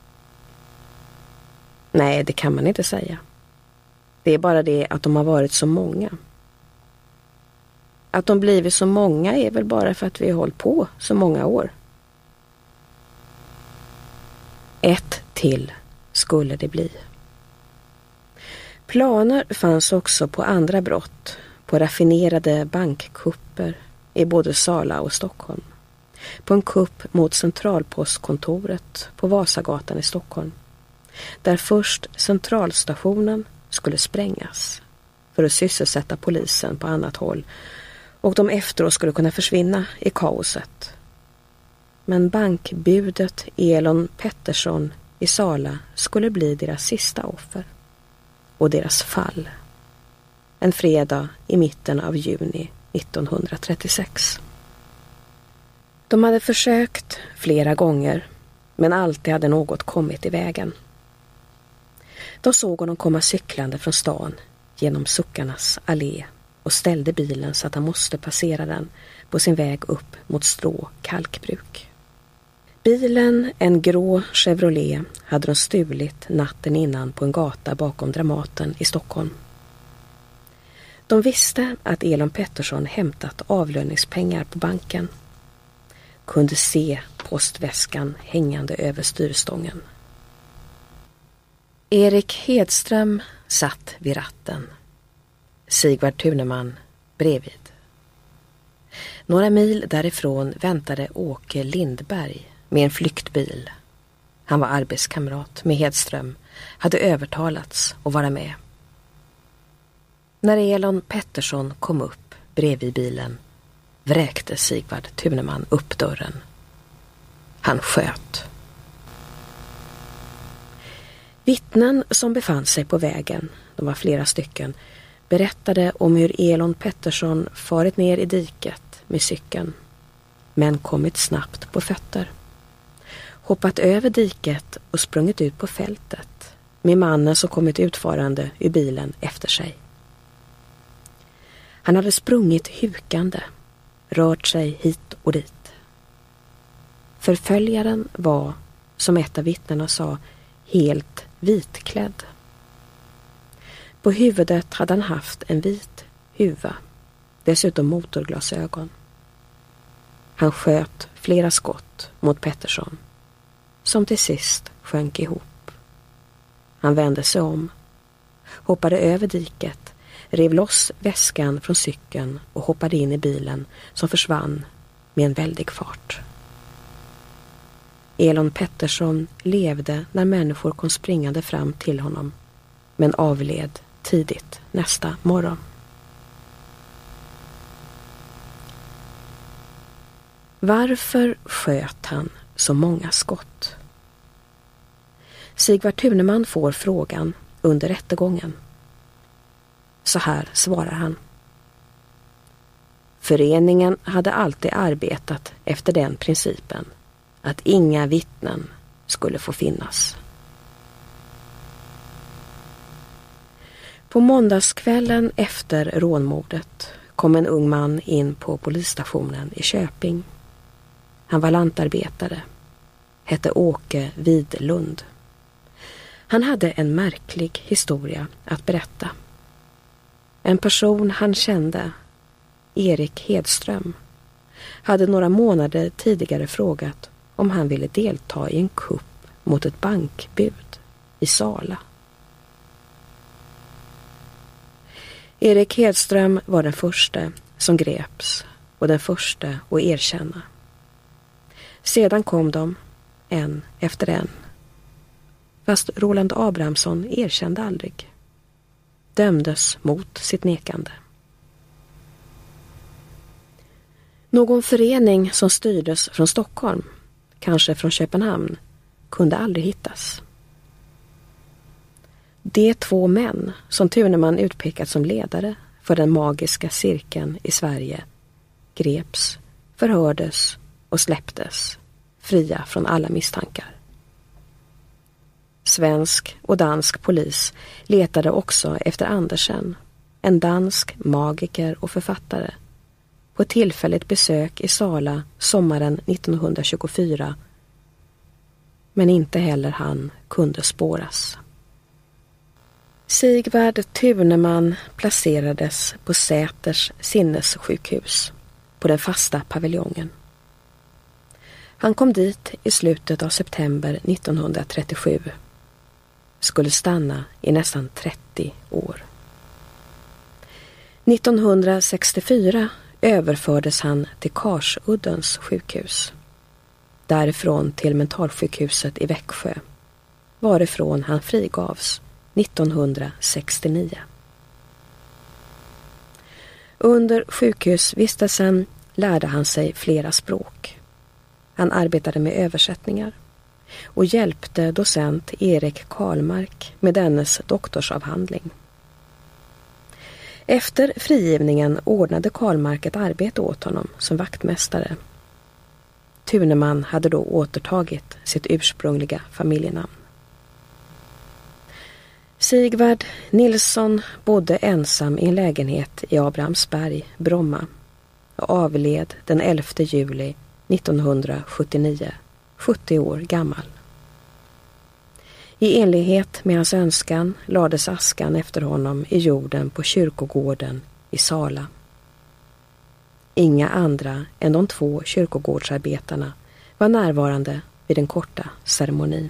Speaker 1: Nej, det kan man inte säga. Det är bara det att de har varit så många. Att de blivit så många är väl bara för att vi har hållit på så många år. Ett till skulle det bli. Planer fanns också på andra brott, på raffinerade bankkupper i både Sala och Stockholm. På en kupp mot centralpostkontoret på Vasagatan i Stockholm, där först centralstationen skulle sprängas för att sysselsätta polisen på annat håll och de efteråt skulle kunna försvinna i kaoset. Men bankbudet Elon Pettersson i Sala skulle bli deras sista offer och deras fall. En fredag i mitten av juni nittonhundratrettiosex. De hade försökt flera gånger, men alltid hade något kommit i vägen. De såg honom komma cyklande från stan genom Suckarnas allé och ställde bilen så att han måste passera den på sin väg upp mot Strå kalkbruk. Bilen, en grå Chevrolet, hade de stulit natten innan på en gata bakom Dramaten i Stockholm. De visste att Elon Pettersson hämtat avlöningspengar på banken. Kunde se postväskan hängande över styrstången. Erik Hedström satt vid ratten. Sigvard Tuneman bredvid. Några mil därifrån väntade Åke Lindberg med en flyktbil. Han var arbetskamrat med Hedström, hade övertalats att vara med. När Elon Pettersson kom upp bredvid bilen vräkte Sigvard Tuneman upp dörren. Han sköt. Vittnen som befann sig på vägen, de var flera stycken, berättade om hur Elon Pettersson farit ner i diket med cykeln, men kommit snabbt på fötter. Hoppat över diket och sprungit ut på fältet med mannen som kommit utfarande ur bilen efter sig. Han hade sprungit hukande, rört sig hit och dit. Förföljaren var, som ett av vittnena sa, helt vitklädd. På huvudet hade han haft en vit huva, dessutom motorglasögon. Han sköt flera skott mot Pettersson, som till sist sjönk ihop. Han vände sig om, hoppade över diket, rev loss väskan från cykeln och hoppade in i bilen som försvann med en väldig fart. Elon Pettersson levde när människor kom springande fram till honom, men avled tidigt nästa morgon. Varför sköt han så många skott? Sigvard Tuneman får frågan under rättegången. Så här svarar han. Föreningen hade alltid arbetat efter den principen att inga vittnen skulle få finnas. På måndagskvällen efter rånmordet kom en ung man in på polisstationen i Köping. Han var lantarbetare, hette Åke Widlund. Han hade en märklig historia att berätta. En person han kände, Erik Hedström, hade några månader tidigare frågat om han ville delta i en kupp mot ett bankbud i Sala. Erik Hedström var den första som greps och den första att erkänna. Sedan kom de, en efter en. Fast Roland Abrahamsson erkände aldrig. Dömdes mot sitt nekande. Någon förening som styrdes från Stockholm, kanske från Köpenhamn, kunde aldrig hittas. De två män som Tuneman utpekat som ledare för den magiska cirkeln i Sverige greps, förhördes och släpptes, fria från alla misstankar. Svensk och dansk polis letade också efter Andersen, en dansk magiker och författare, på tillfälligt besök i Sala sommaren nittonhundratjugofyra, men inte heller han kunde spåras. Sigvard Tuneman placerades på Säters sinnessjukhus på den fasta paviljongen. Han kom dit i slutet av september nittonhundratrettiosju. Skulle stanna i nästan trettio år. nittonhundrasextiofyra överfördes han till Karsuddens sjukhus. Därifrån till mentalsjukhuset i Växjö, varifrån han frigavs nittonhundrasextionio. Under sjukhusvistelsen lärde han sig flera språk. Han arbetade med översättningar och hjälpte docent Erik Karlmark med dennes doktorsavhandling. Efter frigivningen ordnade Karlmark ett arbete åt honom som vaktmästare. Tuneman hade då återtagit sitt ursprungliga familjenamn. Sigvard Nilsson bodde ensam i en lägenhet i Abrahamsberg, Bromma, och avled den elfte juli nittonhundrasjuttionio, sjuttio år gammal. I enlighet med hans önskan lades askan efter honom i jorden på kyrkogården i Sala. Inga andra än de två kyrkogårdsarbetarna var närvarande vid den korta ceremonin.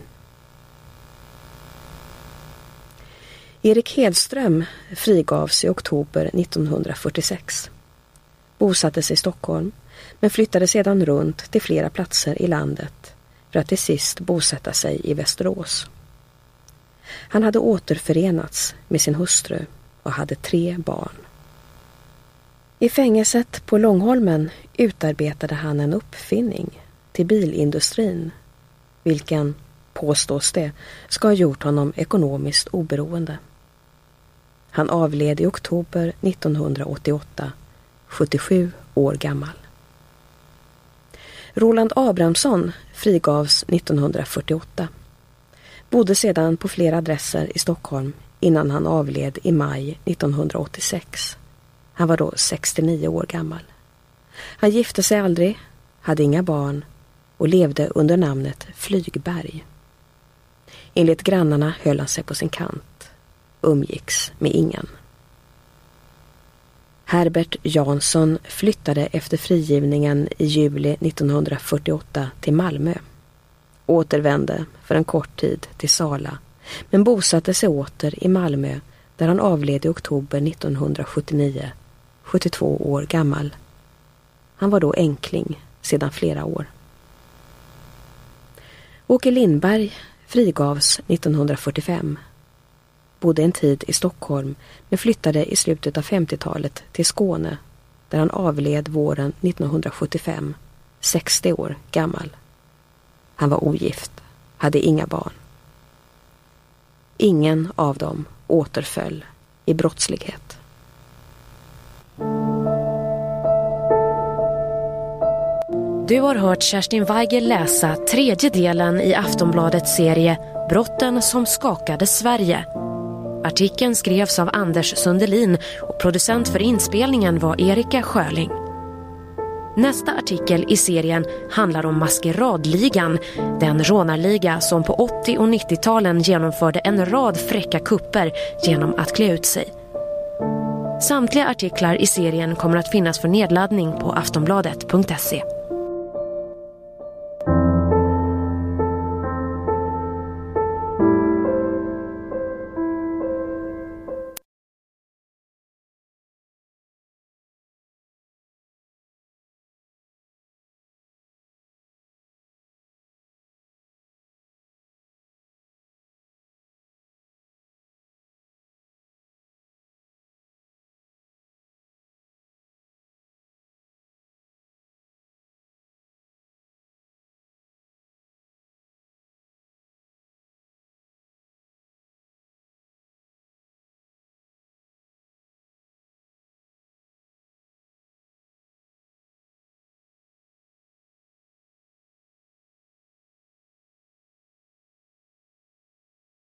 Speaker 1: Erik Hedström frigavs i oktober nittonhundrafyrtiosex. Bosatte sig i Stockholm men flyttade sedan runt till flera platser i landet för att till sist bosätta sig i Västerås. Han hade återförenats med sin hustru och hade tre barn. I fängelset på Långholmen utarbetade han en uppfinning till bilindustrin, vilken, påstås det, ska ha gjort honom ekonomiskt oberoende. Han avled i oktober nittonhundraåttioåtta, sjuttiosju år gammal. Roland Abrahamsson frigavs nittonhundrafyrtioåtta. Bodde sedan på flera adresser i Stockholm innan han avled i maj nittonhundraåttiosex. Han var då sextionio år gammal. Han gifte sig aldrig, hade inga barn och levde under namnet Flygberg. Enligt grannarna höll han sig på sin kant, umgicks med ingen. Herbert Jansson flyttade efter frigivningen i juli nittonhundrafyrtioåtta till Malmö. Återvände för en kort tid till Sala, men bosatte sig åter i Malmö där han avled i oktober nittonhundrasjuttionio, sjuttiotvå år gammal. Han var då enkling sedan flera år. Åke Lindberg frigavs nittonhundrafyrtiofem. Bodde en tid i Stockholm men flyttade i slutet av femtiotalet till Skåne där han avled våren nittonhundrasjuttiofem, sextio år gammal. Han var ogift, hade inga barn. Ingen av dem återföll i brottslighet.
Speaker 5: Du har hört Kerstin Weigel läsa tredje delen i Aftonbladets serie Brotten som skakade Sverige. Artikeln skrevs av Anders Sundelin och producent för inspelningen var Erika Sjöling. Nästa artikel i serien handlar om Maskeradligan, den rånarliga som på åttio- och nittio-talen genomförde en rad fräcka kupper genom att klä ut sig. Samtliga artiklar i serien kommer att finnas för nedladdning på aftonbladet punkt se.